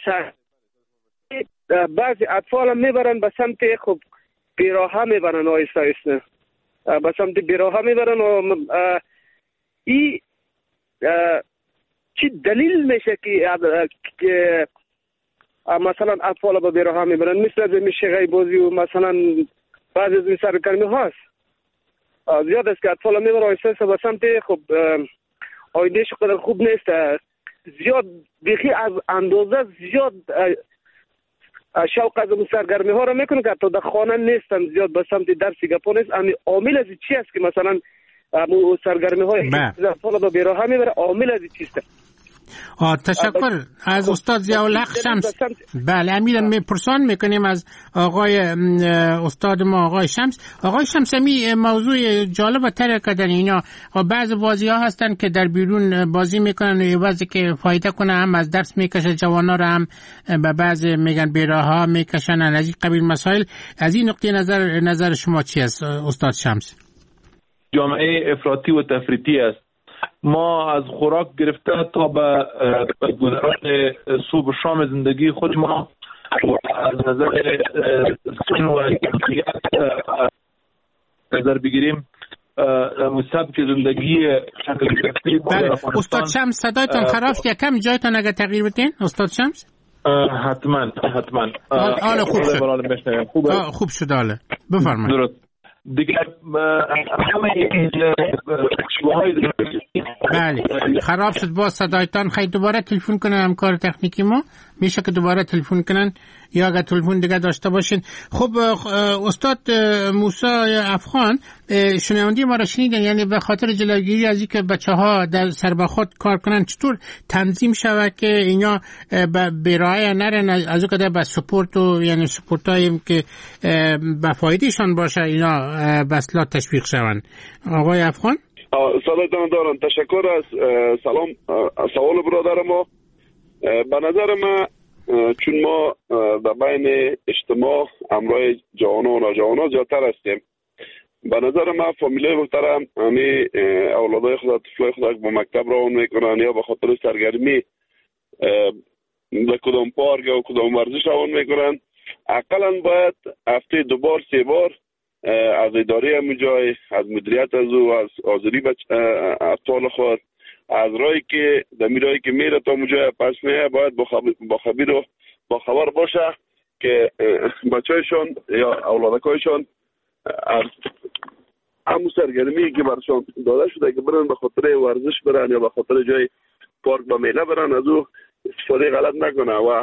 بعضی اطفال هم میبرن به سمت خب بیراهه میبرن آیسته آیسته به سمت بیراهه میبرن و ای چی دلیل میشه که مثلا اطفال به بیراهه میبرن؟ مثل از این شیخای بازی و مثلا بعضی از این سرگرمی هاست زیاد است که اطفال میبرن آیسته به سمت خب آیندهش قدر خوب نیست، زیاد بیخی از اندازه زیاد شوق از اون سرگرمی ها رو میکنه که حتی در خانه نیستن، زیاد به سمت درسی گپا نیست. امی عامل از چی است که مثلا امو سرگرمی های اطفال به بیراهه میبره؟ عامل از چیست؟ آه تشکر از استاد ضیاءالحق شمس. بله امیرم میپرسان میکنیم از آقای استاد ما آقای شمس. آقای شمس می موضوع جالب تر کردن اینا بعض بازی ها هستن که در بیرون بازی میکنن و بازی که فایده کنه هم از درس میکشه جوانا رو هم به بعض میگن بیراها میکشن از این قبیل مسائل. از این نقطه نظر نظر شما چی است استاد شمس؟ جامعه افراطی و تفریطی است. ما از خوراک گرفته تا به گذران صبح و شام زندگی خود ما از نظر سن و نظر بگیریم سبک زندگی شکل گرفته. بله استاد شمس صدایتان خراب یکم جایتان اگر تغییر بدین استاد شمس؟ حتما حتما حالا خوب شد خوب شد حالا بفرمایید. درست دیگه همه بله خراب شد با صدایتان. خیلی دوباره تلفن کنن همکار تکنیکی ما میشه که دوباره تلفن کنن یا اگر تلفن دیگه داشته باشین. خب استاد موسی افغان شنوندی ما را شنیدن، یعنی به خاطر جلوگیری از اینکه بچه‌ها در سر به خود کار کنن چطور تنظیم شود که اینا به بیراهه نرن، از اون که به سپورت و یعنی سپورتایی که به فایدهشان باشه اینا بسلا تشویق شوند. آقای افغان سلام دارم. تشکر از سلام سوال برادر ما. به نظر ما چون ما در بین اجتماع امرای جوانان و نوجوانان زیادتر هستیم، به نظر ما فامیلای محترم همی اولادای خود طفلای خود با مکتب روان میکنن یا به خاطر سرگرمی به کدام پارک یا کدام ورزش روان میکنن، اقلا باید هفته دو بار سه بار از اداره همون جای از مدیریت از او از حاضری اطفال خود از رایی که دمی رایی که میره تا اونجا پس میه باید با خبیر و با خبر باشه که بچه هایشان یا اولادکایشان از همون سرگرمی که برشان داده شده که برن به خاطر ورزش برن یا به خاطر جای پارک با میله برن از او استفاده غلط نکنه. و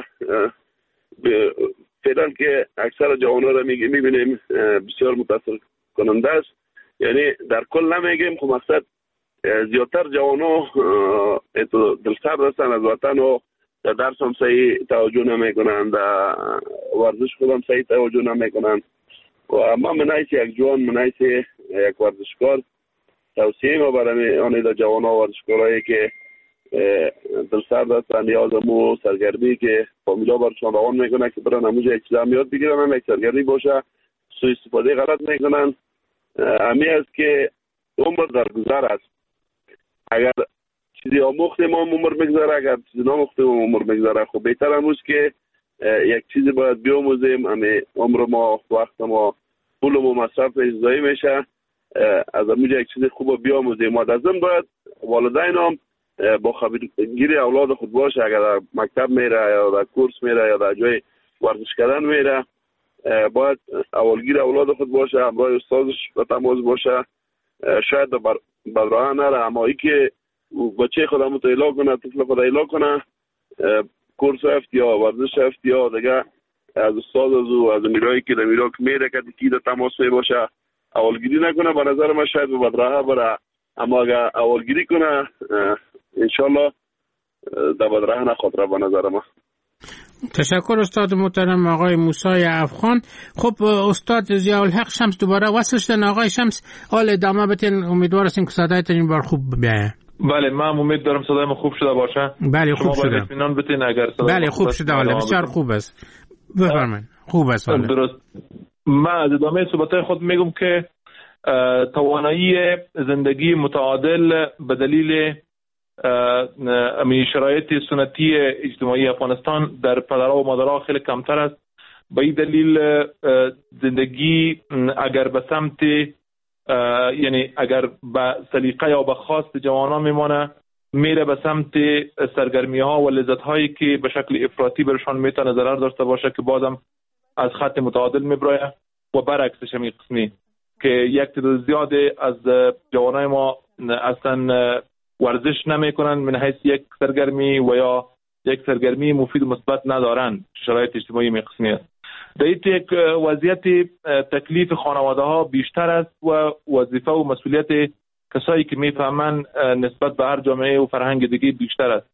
فعلا که اکثر جوانان را میبینیم بسیار متاثر کننده است، یعنی در کل نمیگیم خب مقصد زیادتر جوانان دلسرد هستن از وطن و در درس هم صحیح توجه نمیکنن، در ورزش خود هم صحیح توجه نمیکنن. و اما من حیث یک جوان من حیث یک ورزشکار توصیه ما برای آن در جوانان و ورزشکارایی که دلسرد هستن یا زمو سرگرمی که فامیلا برشان روان میکنه که برن همونجا یک چیز هم یاد بگیرن، هم یک سرگرمی باشه، سوء استفاده غلط میکنن همی است که عمر در گذر است. اگر چیزی آموختیم ما عمر میگذره، اگر چیزی ناموختیم عمر میگذره. خب بهتر امروز که یک چیزی باید بیاموزیم، همی عمر ما، وقت ما، پول ما مصرف اجزایی میشه، از همونجا یک چیز خوب بیاموزیم. ما در ضمن باید والدین هم با خبرگیری اولاد خود باشه. اگر در مکتب میره یا در کورس میره یا در جای ورزش کردن میره، باید اولگیر اولاد خود باشه، همراه استادش به تماس باشه. شاید بر بدراه نره، اما ای که بچه خود همون ایلا کنه، طفل خود ایلا کنه، کورس افت یا ورزش افت یا دیگه از استاد از او از میرایی که در میرا که میره که دیگه در تماس می باشه، اولگیری نکنه. به نظر من شاید به بدراه بره، اما اگر اولگیری کنه انشالله در بدراه نخاطره به نظر من. تشکر استاد محترم آقای موسی افخان. خب استاد ضیاءالحق شمس دوباره وصل شدن. آقای شمس حال ادامه بدین، امیدوار هستیم که صدایتون این بار خوب بیایه. بله من امید دارم صدایم خوب شده باشه. بله خوب شده. اطمینان بدین اگر صدای بله خوب شده، حالا بسیار خوب است. بفرمایید. خوب است حالا. درست. من از ادامه صحبت‌های خود میگم که توانایی زندگی متعادل به دلیل امی شرایط سنتی اجتماعی افغانستان در پدرها و مادرها خیلی کمتر است. به این دلیل زندگی اگر به سمت یعنی اگر به سلیقه یا به خواست جوانان میمانه، میره به سمت سرگرمی ها و لذت هایی که به شکل افراطی برشان میتونه ضرر داشته باشه که بازم از خط متعادل میبره. و برعکسش همین قسمی که یک تعداد زیاده از جوانای ما اصلا ورزش نمیکنن من حیث یک سرگرمی و یا یک سرگرمی مفید و مثبت ندارن. شرایط اجتماعی می قسمی است. در این یک وضعیت تکلیف خانواده ها بیشتر است و وظیفه و مسئولیت کسایی که میفهمن نسبت به هر جامعه و فرهنگ دیگه بیشتر است.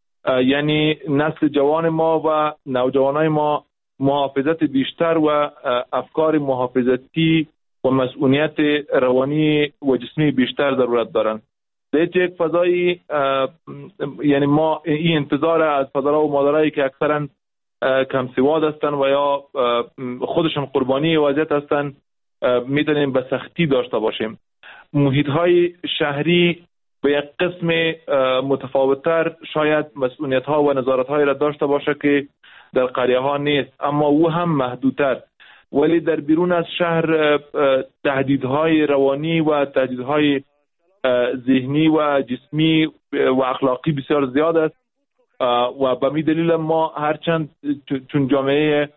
یعنی نسل جوان ما و نوجوانای ما محافظت بیشتر و افکار محافظتی و مسئولیت روانی و جسمی بیشتر ضرورت دارند. در یک فضایی یعنی ما این انتظار از پدرها و مادرایی که اکثرا کم سواد هستند و یا خودشون قربانی وضعیت هستند میتونیم به سختی داشته باشیم. محیط های شهری به یک قسم متفاوتتر شاید مسئولیت ها و نظارت های را داشته باشه که در قریه ها نیست، اما او هم محدودتر. ولی در بیرون از شهر تهدیدهای روانی و تهدیدهای ذهنی و جسمی و اخلاقی بسیار زیاد است و به می دلیل ما هرچند چون جامعه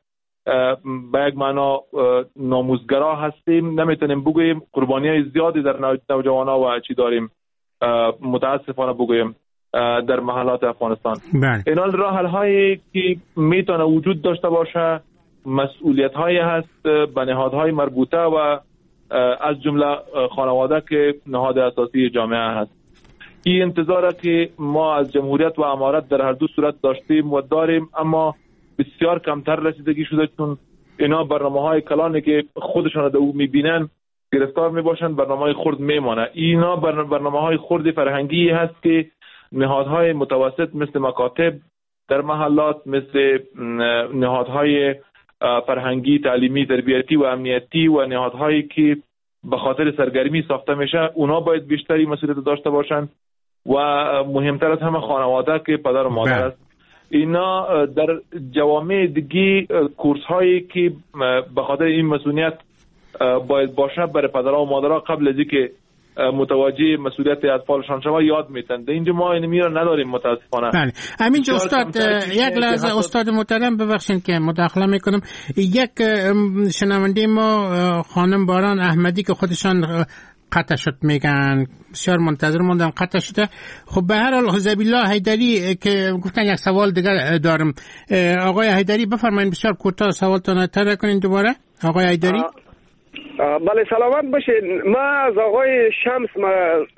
به یک معنا ناموزگرا هستیم نمیتونیم بگوییم قربانی های زیادی در نوجوانا و چی داریم متاسفانه بگوییم در محلات افغانستان. این حال راه حل هایی که میتونه وجود داشته باشه مسئولیت هایی هست به نهادهای مربوطه و از جمله خانواده که نهاد اساسی جامعه هست. این انتظاره که ما از جمهوریت و امارت در هر دو صورت داشتیم و داریم، اما بسیار کمتر رسیدگی شده چون اینا برنامه های کلانی که خودشان در او میبینن گرفتار میباشند، برنامه های خرد میمانه. اینا برنامه های خرد فرهنگی هست که نهادهای متوسط مثل مکاتب در محلات، مثل نهادهای فرهنگی، تعلیمی، تربیتی و امنیتی و نهادهایی که به خاطر سرگرمی ساخته میشه، اونا باید بیشتری مسئولیت داشته باشند و مهمتر از همه خانواده که پدر و مادر است. اینا در جوامع دیگه کورس هایی که به خاطر این مسئولیت باید باشه برای پدرها و مادرها قبل از اینکه متوجه مسئولیت اطفالشان شما یاد میتن. اینجا ما این میرا نداریم متاسفانه. بله همینجا استاد یک لحظه استاد محترم ببخشید که مداخله میکنم. یک شنونده ما خانم باران احمدی که خودشان قطع شد میگن بسیار منتظر موندم قطع شده. خب به هر حال زبیلا حیدری که گفتن یک سوال دیگه دارم. آقای حیدری بفرمایید بسیار کوتاه سوالتون تر کنین دوباره. آقای حیدری بله سلامت باشین. ما از آقای شمس ما,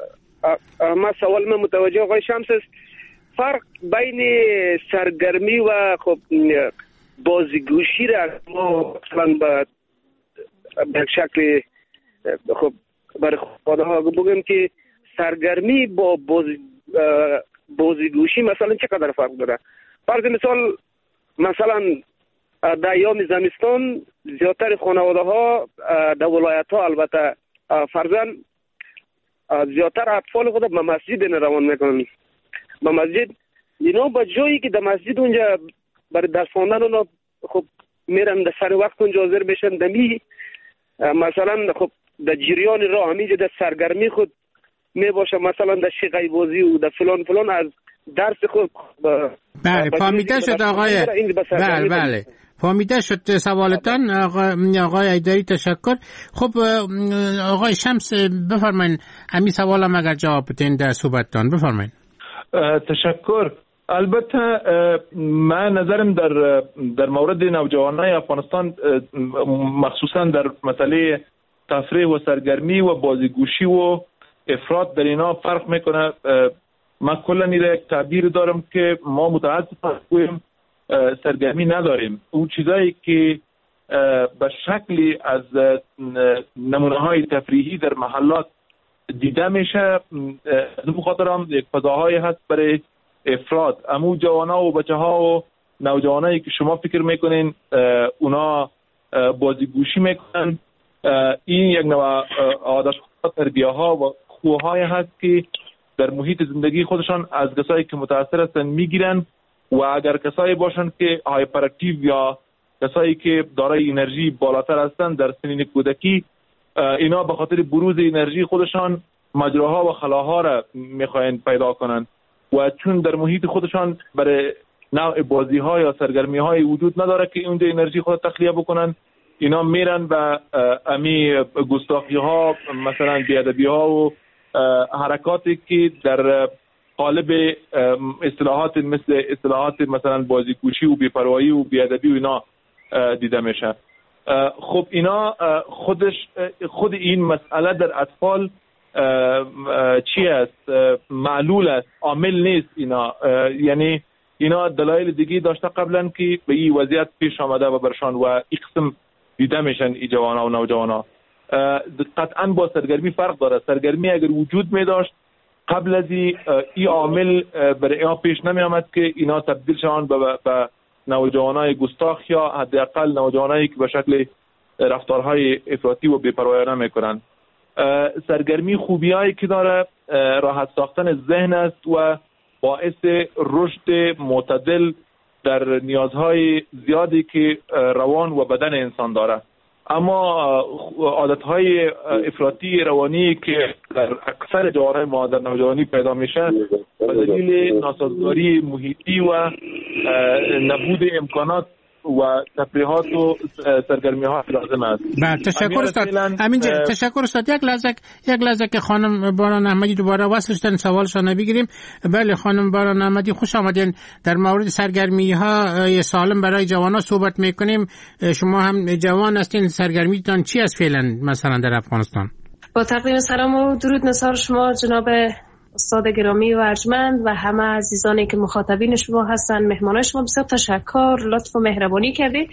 ما سوال من متوجه آقای شمس است. فرق بین سرگرمی و خب بازیگوشی را ما مثلا به شکل خب برای خود ها بگیم که سرگرمی با بازی بازیگوشی مثلا چقدر فرق داره؟ فرض مثال مثلا در ایام زمستان زیادتر خانواده ها در ولایت ها البته فرزن زیادتر اطفال خود به مسجد روان میکنن. به مسجد اینا با جایی که در مسجد اونجا برای درس خواندن اونا خب میرن در سر وقت اونجا حاضر بشن. دمی مثلا خب در جریان راه همینجا در سرگرمی خود می باشه، مثلا در شیقای بازی و در فلان فلان از درس خود بله فهمیده شد آقای بله بله فهمیده شد سوالتان آقای آقای ایدری. تشکر. خب آقای شمس بفرمایید همین سوالم اگر جواب بدین در صحبتتان بفرمایید. تشکر. البته من نظرم در در مورد نوجوانای افغانستان مخصوصا در مسئله تفریح و سرگرمی و بازیگوشی و افراط در اینا فرق میکنه. من کلا نیره یک تعبیر دارم که ما متاسفانه گویم سرگرمی نداریم. اون چیزایی که به شکلی از نمونه های تفریحی در محلات دیده میشه، از اون خاطر هم یک فضاهایی هست برای افراد. امو جوانا و بچه ها و نوجوانایی که شما فکر میکنین اونا بازیگوشی میکنن، این یک نوع عادت ها، تربیه ها و خوهای هست که در محیط زندگی خودشان از کسایی که متاثر هستن میگیرن و اگر کسایی باشن که هایپر اکتیو یا کسایی که دارای انرژی بالاتر هستن در سنین کودکی، اینا به خاطر بروز انرژی خودشان مجراها و خلاها را میخواین پیدا کنن و چون در محیط خودشان برای نوع بازی ها یا سرگرمی های وجود نداره که اونجا انرژی خود تخلیه بکنن، اینا میرن و امی گستاخی ها مثلا بیادبی ها و حرکاتی که در قالب اصطلاحات مثل اصطلاحات مثلا بازیگوشی و بی‌پروایی و بیادبی و اینا دیده میشه. خب اینا خودش خود این مسئله در اطفال چی است؟ معلول است، عامل نیست. اینا یعنی اینا دلایل دیگه داشته قبلا که به این وضعیت پیش آمده و برشان و این قسم دیده میشن این جوانا و نوجوانا. قطعا با سرگرمی فرق داره. سرگرمی اگر وجود می داشت قبل از این عامل برای اینا پیش نمی آمد که اینا تبدیل شوند به نوجوانای گستاخ یا حداقل نوجوانایی که به شکل رفتارهای افراطی و بی‌پروایانه میکنن. سرگرمی خوبیایی که داره راحت ساختن ذهن است و باعث رشد معتدل در نیازهای زیادی که روان و بدن انسان داره. اما عادتهای افراطی روانی که در اکثر جوانای ما در نوجوانی پیدا میشه به دلیل ناسازگاری محیطی و نبود امکانات و تفریحات و سرگرمی ها لازم است. بله تشکر استاد. همین تشکر استاد. یک لحظه یک لحظه که خانم باران احمدی دوباره وصل شدن سوالشون بگیریم. بله خانم باران احمدی خوش آمدین. در مورد سرگرمی های سالم برای جوانان صحبت میکنیم. شما هم جوان هستین، سرگرمیتان چی است فعلا مثلا در افغانستان؟ با تقدیم سلام و درود نثار شما جناب استاد گرامی و ارجمند و همه عزیزانی که مخاطبین شما هستن، مهمانان شما، بسیار تشکر، لطف و مهربانی کردید.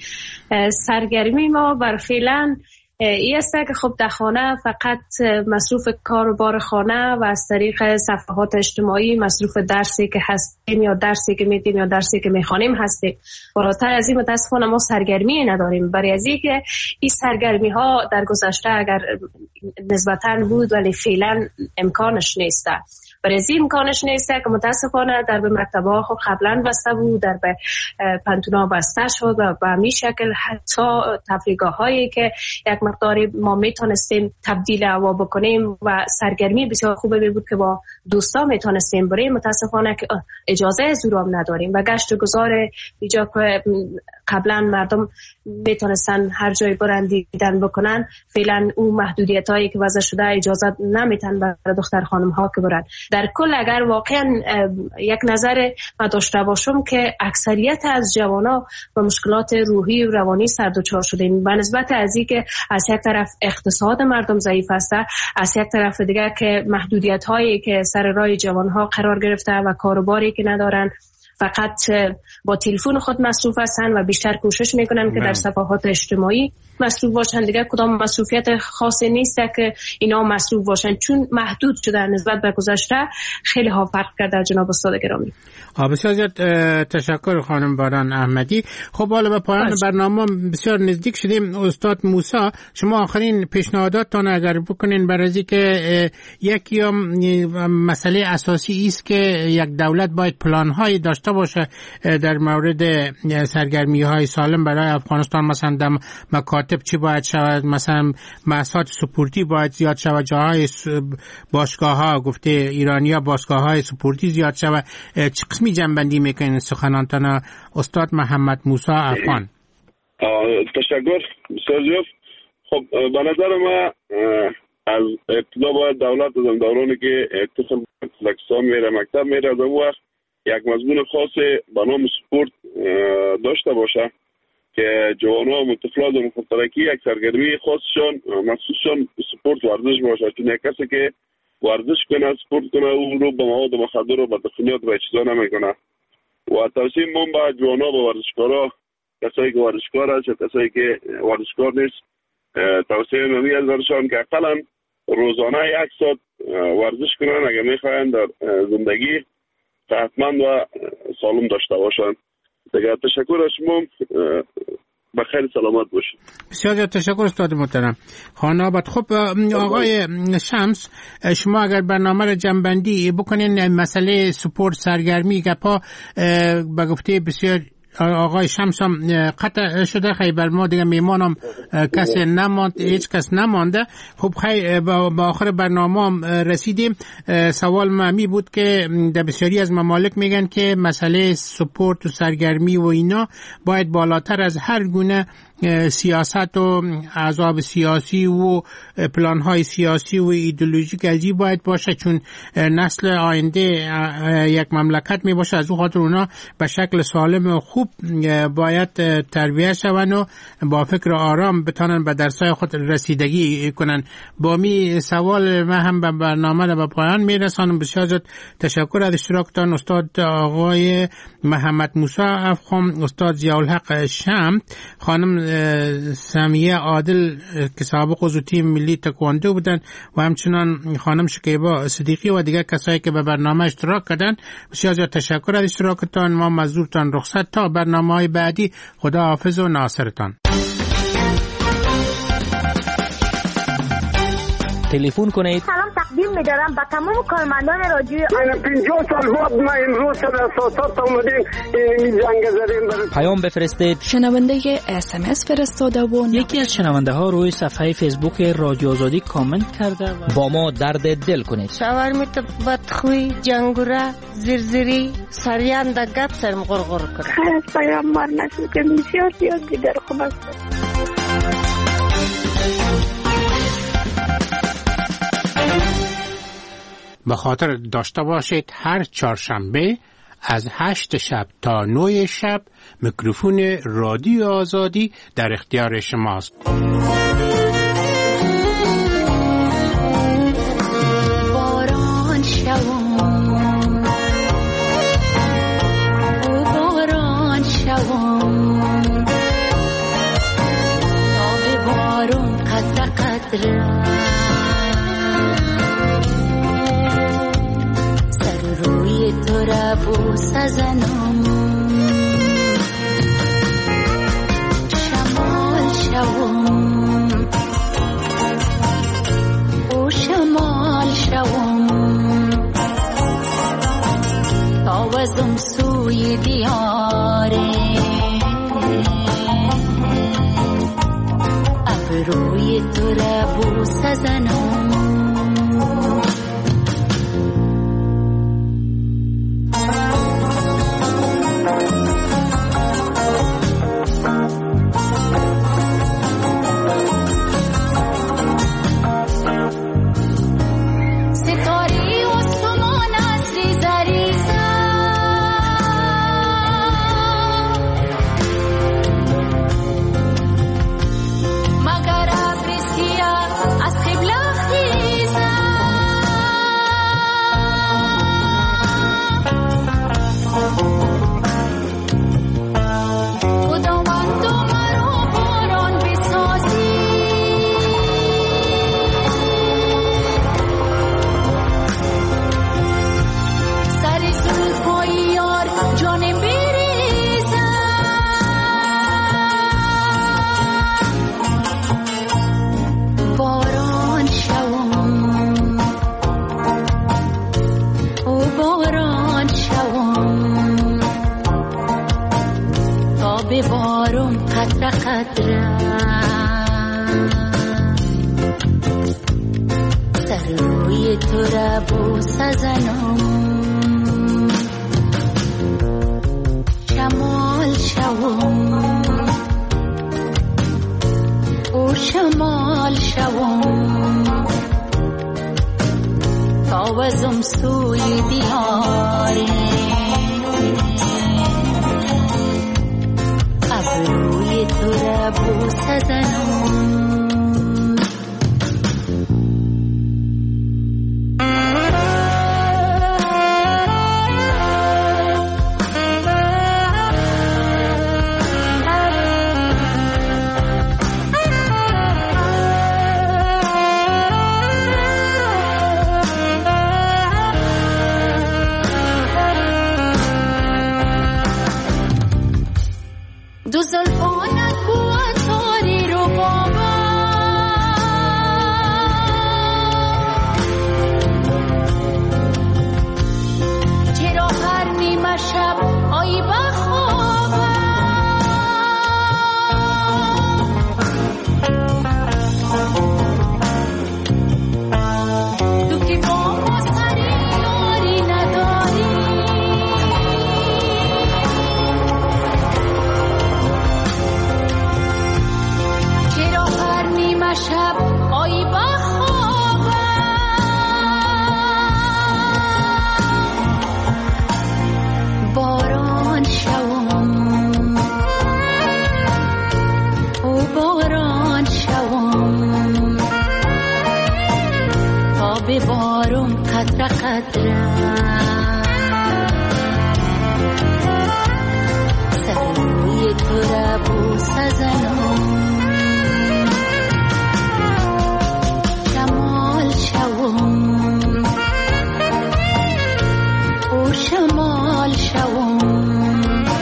سرگرمی ما بر فعلا این است که خب در خانه فقط مصروف کار و بار خانه و از طریق صفحات اجتماعی مصروف درسی که هستیم یا درسی که میدیم یا درسی که میخوانیم هستیم. بالاتر از این متاسفانه ما سرگرمی نداریم. برای از این که این سرگرمی ها در گذشته اگر نسبتاً بود ولی فعلا امکانش نیست. برای از این امکانش نیست که متاسفانه در به مکتبه ها خب قبلا بسته بود، در به پنتونا بسته شد و به همین شکل حتی تفریحگاه هایی که یک مقداری ما میتونستیم تبدیل هوا بکنیم و سرگرمی بسیار خوبه بود که با دوستا میتونستیم بریم، متاسفانه که اجازه زورم نداریم و گشت و گذار اینجا که قبلا مردم میتونستن هر جای برن دیدن بکنن، فعلا اون محدودیت هایی که وضع شده اجازه نمیتن برای دختر خانم ها که برن. در کل اگر واقعا یک نظر ما داشته باشم که اکثریت از جوانا با مشکلات روحی و روانی سر دچار شدیم به نسبت از این که از یک طرف اقتصاد مردم ضعیف است، از یک طرف دیگه که محدودیت هایی که سر راه جوان ها قرار گرفته و کاروباری که ندارن فقط با تلفن خود مصروف هستند و بیشتر کوشش میکنن که در صفحات اجتماعی مصروف باشن. دیگه کدام مصروفیت خاصی نیست که اینا مصروف باشن، چون محدود شده نسبت به گذشته. خیلی ها فرق کرده جناب استاد گرامی. بسیار زیاد تشکر خانم باران احمدی. خب حالا به پایان برنامه بسیار نزدیک شدیم. استاد موسی، شما آخرین پیشنهاداتتان اگر بکنین برای اینکه یک یا مسئله اساسی است که یک دولت باید پلان‌هایی داشته باشه در مورد سرگرمی‌های سالم برای افغانستان، مثلا در مکاتب چی باید شود، مثلا مؤسسات سپورتی باید زیاد شود، جاهای باشگاه‌ها گفته ایرانی‌ها باشگاه‌های سپورتی زیاد شود. چه قسمی جنبندی میکنین سخنانتان استاد محمد موسی افغان؟ تشکر بسیار زیاد. خب به نظر ما از ابتدا باید دولت از دورانی که اتصال لکسان میره مکتب میره از اون وقت یک مضمون خاص به نام سپورت داشته باشه که جوانها و طفلان و مختلکی یک سرگرمی خاصشان مخصوصشان سپورت ورزش باشه، چون یک کسی که ورزش کنه سپورت کنه اون رو به مواد مخدر و بدخونیات و چیزا نمیکنه. و توصیه من به جوانها و ورزشکارا، کسایی که ورزشکار هست کسایی که ورزشکار نیست، توصیه نمی از برشان که اقلا روزانه یک ساعت ورزش کنن اگر میخواین در زندگی صحتمند و سالم داشته باشن. دیگه تشکر از شما، بخیر سلامت باشید. بسیار تشکر استاد محترم. خانابت. خب آقای شمس، شما اگر برنامه را جنبندی بکنین مسئله سپورت سرگرمی گپا به گفته بسیار آقای شمس هم قطع شده، خیلی بر ما دیگه میمانم کسی نماند، هیچ کس نمانده. خب خیلی با آخر برنامه هم رسیدیم. سوال مهمی بود که در بسیاری از ممالک میگن که مسئله سپورت و سرگرمی و اینا باید بالاتر از هر گونه سیاست و احزاب سیاسی و پلان‌های سیاسی و ایدئولوژیک ازی باید باشه، چون نسل آینده یک مملکت می باشه. از اون خاطر اونا به شکل سالم و خوب باید تربیت شون و با فکر آرام بتانن به درسای خود رسیدگی کنن. با می سوال من هم به برنامه را به پایان می رسانم. بسیار تشکر از اشتراکتان استاد آقای محمد موسی افغان، استاد ضیاءالحق شمس، خانم سمیه عادل که سابق عضو تیم ملی تکواندو بودن و همچنان خانم شکیبا صدیقی و دیگر کسایی که به برنامه اشتراک کردن. بسیار زیاد تشکر از اشتراکتان. ما مزورتان رخصت تا برنامه‌های بعدی. خدا حافظ و ناصرتان. تلفن کنید. سلام تقدیم می‌دارم به تمام کارمندان رادیو. من پنجاه سال بعد ما امروز در اساسات اومدیم این جنگ زدیم. پیام بفرستید. شنونده اس ام اس فرستاده و یکی از شنونده ها روی صفحه فیسبوک رادیو آزادی کامنت کرده و با ما درد دل کنید. شاورمیت بدخوی جنگوره زرزری سریان د گپ سرم غرغر کنه. خیر پیام مار نشد که بسیار زیاد دیگر خوب است. به خاطر داشته باشید هر چهارشنبه از هشت شب تا نه شب میکروفون رادیو آزادی در اختیار شماست. باران شوم او باران شوم آب بارون قطره قطره تو را بوس زنم شمال شوم او شمال شوم تاوزم سوی دیاره ابروی تو را بوس زنم مگر ابر سیاه از قبله آب بارون قطره قطره سر روی تو را بوسه زنم شمال شوم او شمال شوم تا وزم سوی دیاره ابروی تو را بوسه زنم دو زلفانت بود تاری رو بابا چرا هر نیمه شب آیی بخوابم تو که با ما سری یاری نداری شب آیی بخوابم باران شوم او باران شوم تا به بارون قطره قطره سر روی تو را بوسه زنم شمال شوم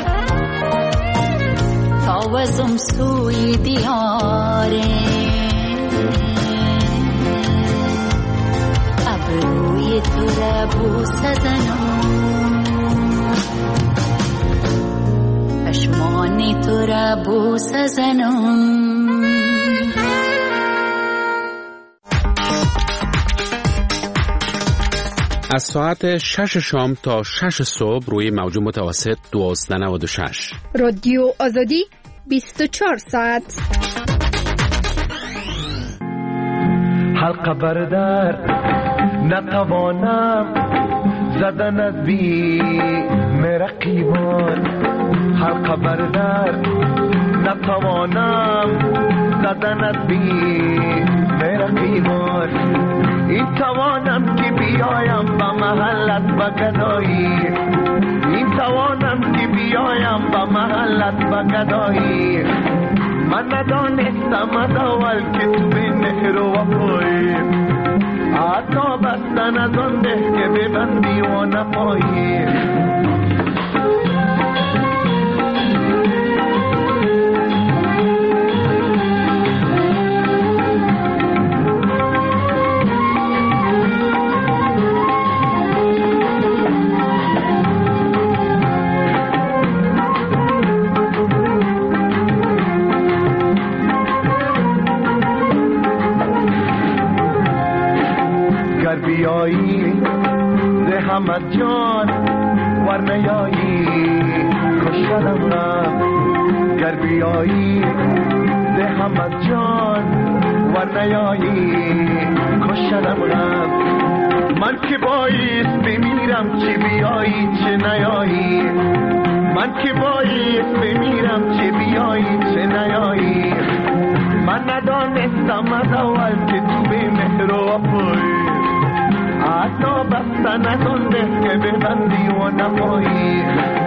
تا وزم سوی دیاره ابروی تو را بوسه زنم پشمان تو را بوسه زنم از ساعت شش شام تا شش صبح روی موج متوسط دوازده نود و شش رادیو آزادی بیست و چهار ساعت. حلقه بردر نتوانم زدن از بیم رقیبان حلقه بردر نتوانم زدن از بیم رقیبان این توانم که بیایم به محلت به گدایی این توانم که بیایم به محلت به گدایی من ندانستم از اول که تو به مهر و وفایی حتی بستن از آن ده که ببندی و نپایی بیایی زحمت جان ور نیایی کشتم غم گر بیایی زحمت جان ور نیایی کشتم غم من که بایست بمیرم چه بیایی چه نیایی من که بایست بمیرم چه بیایی چه نیایی من ندانستم از اول که تو به مهر و وفایی حتی بستن از آن ده که ببندی و نپایی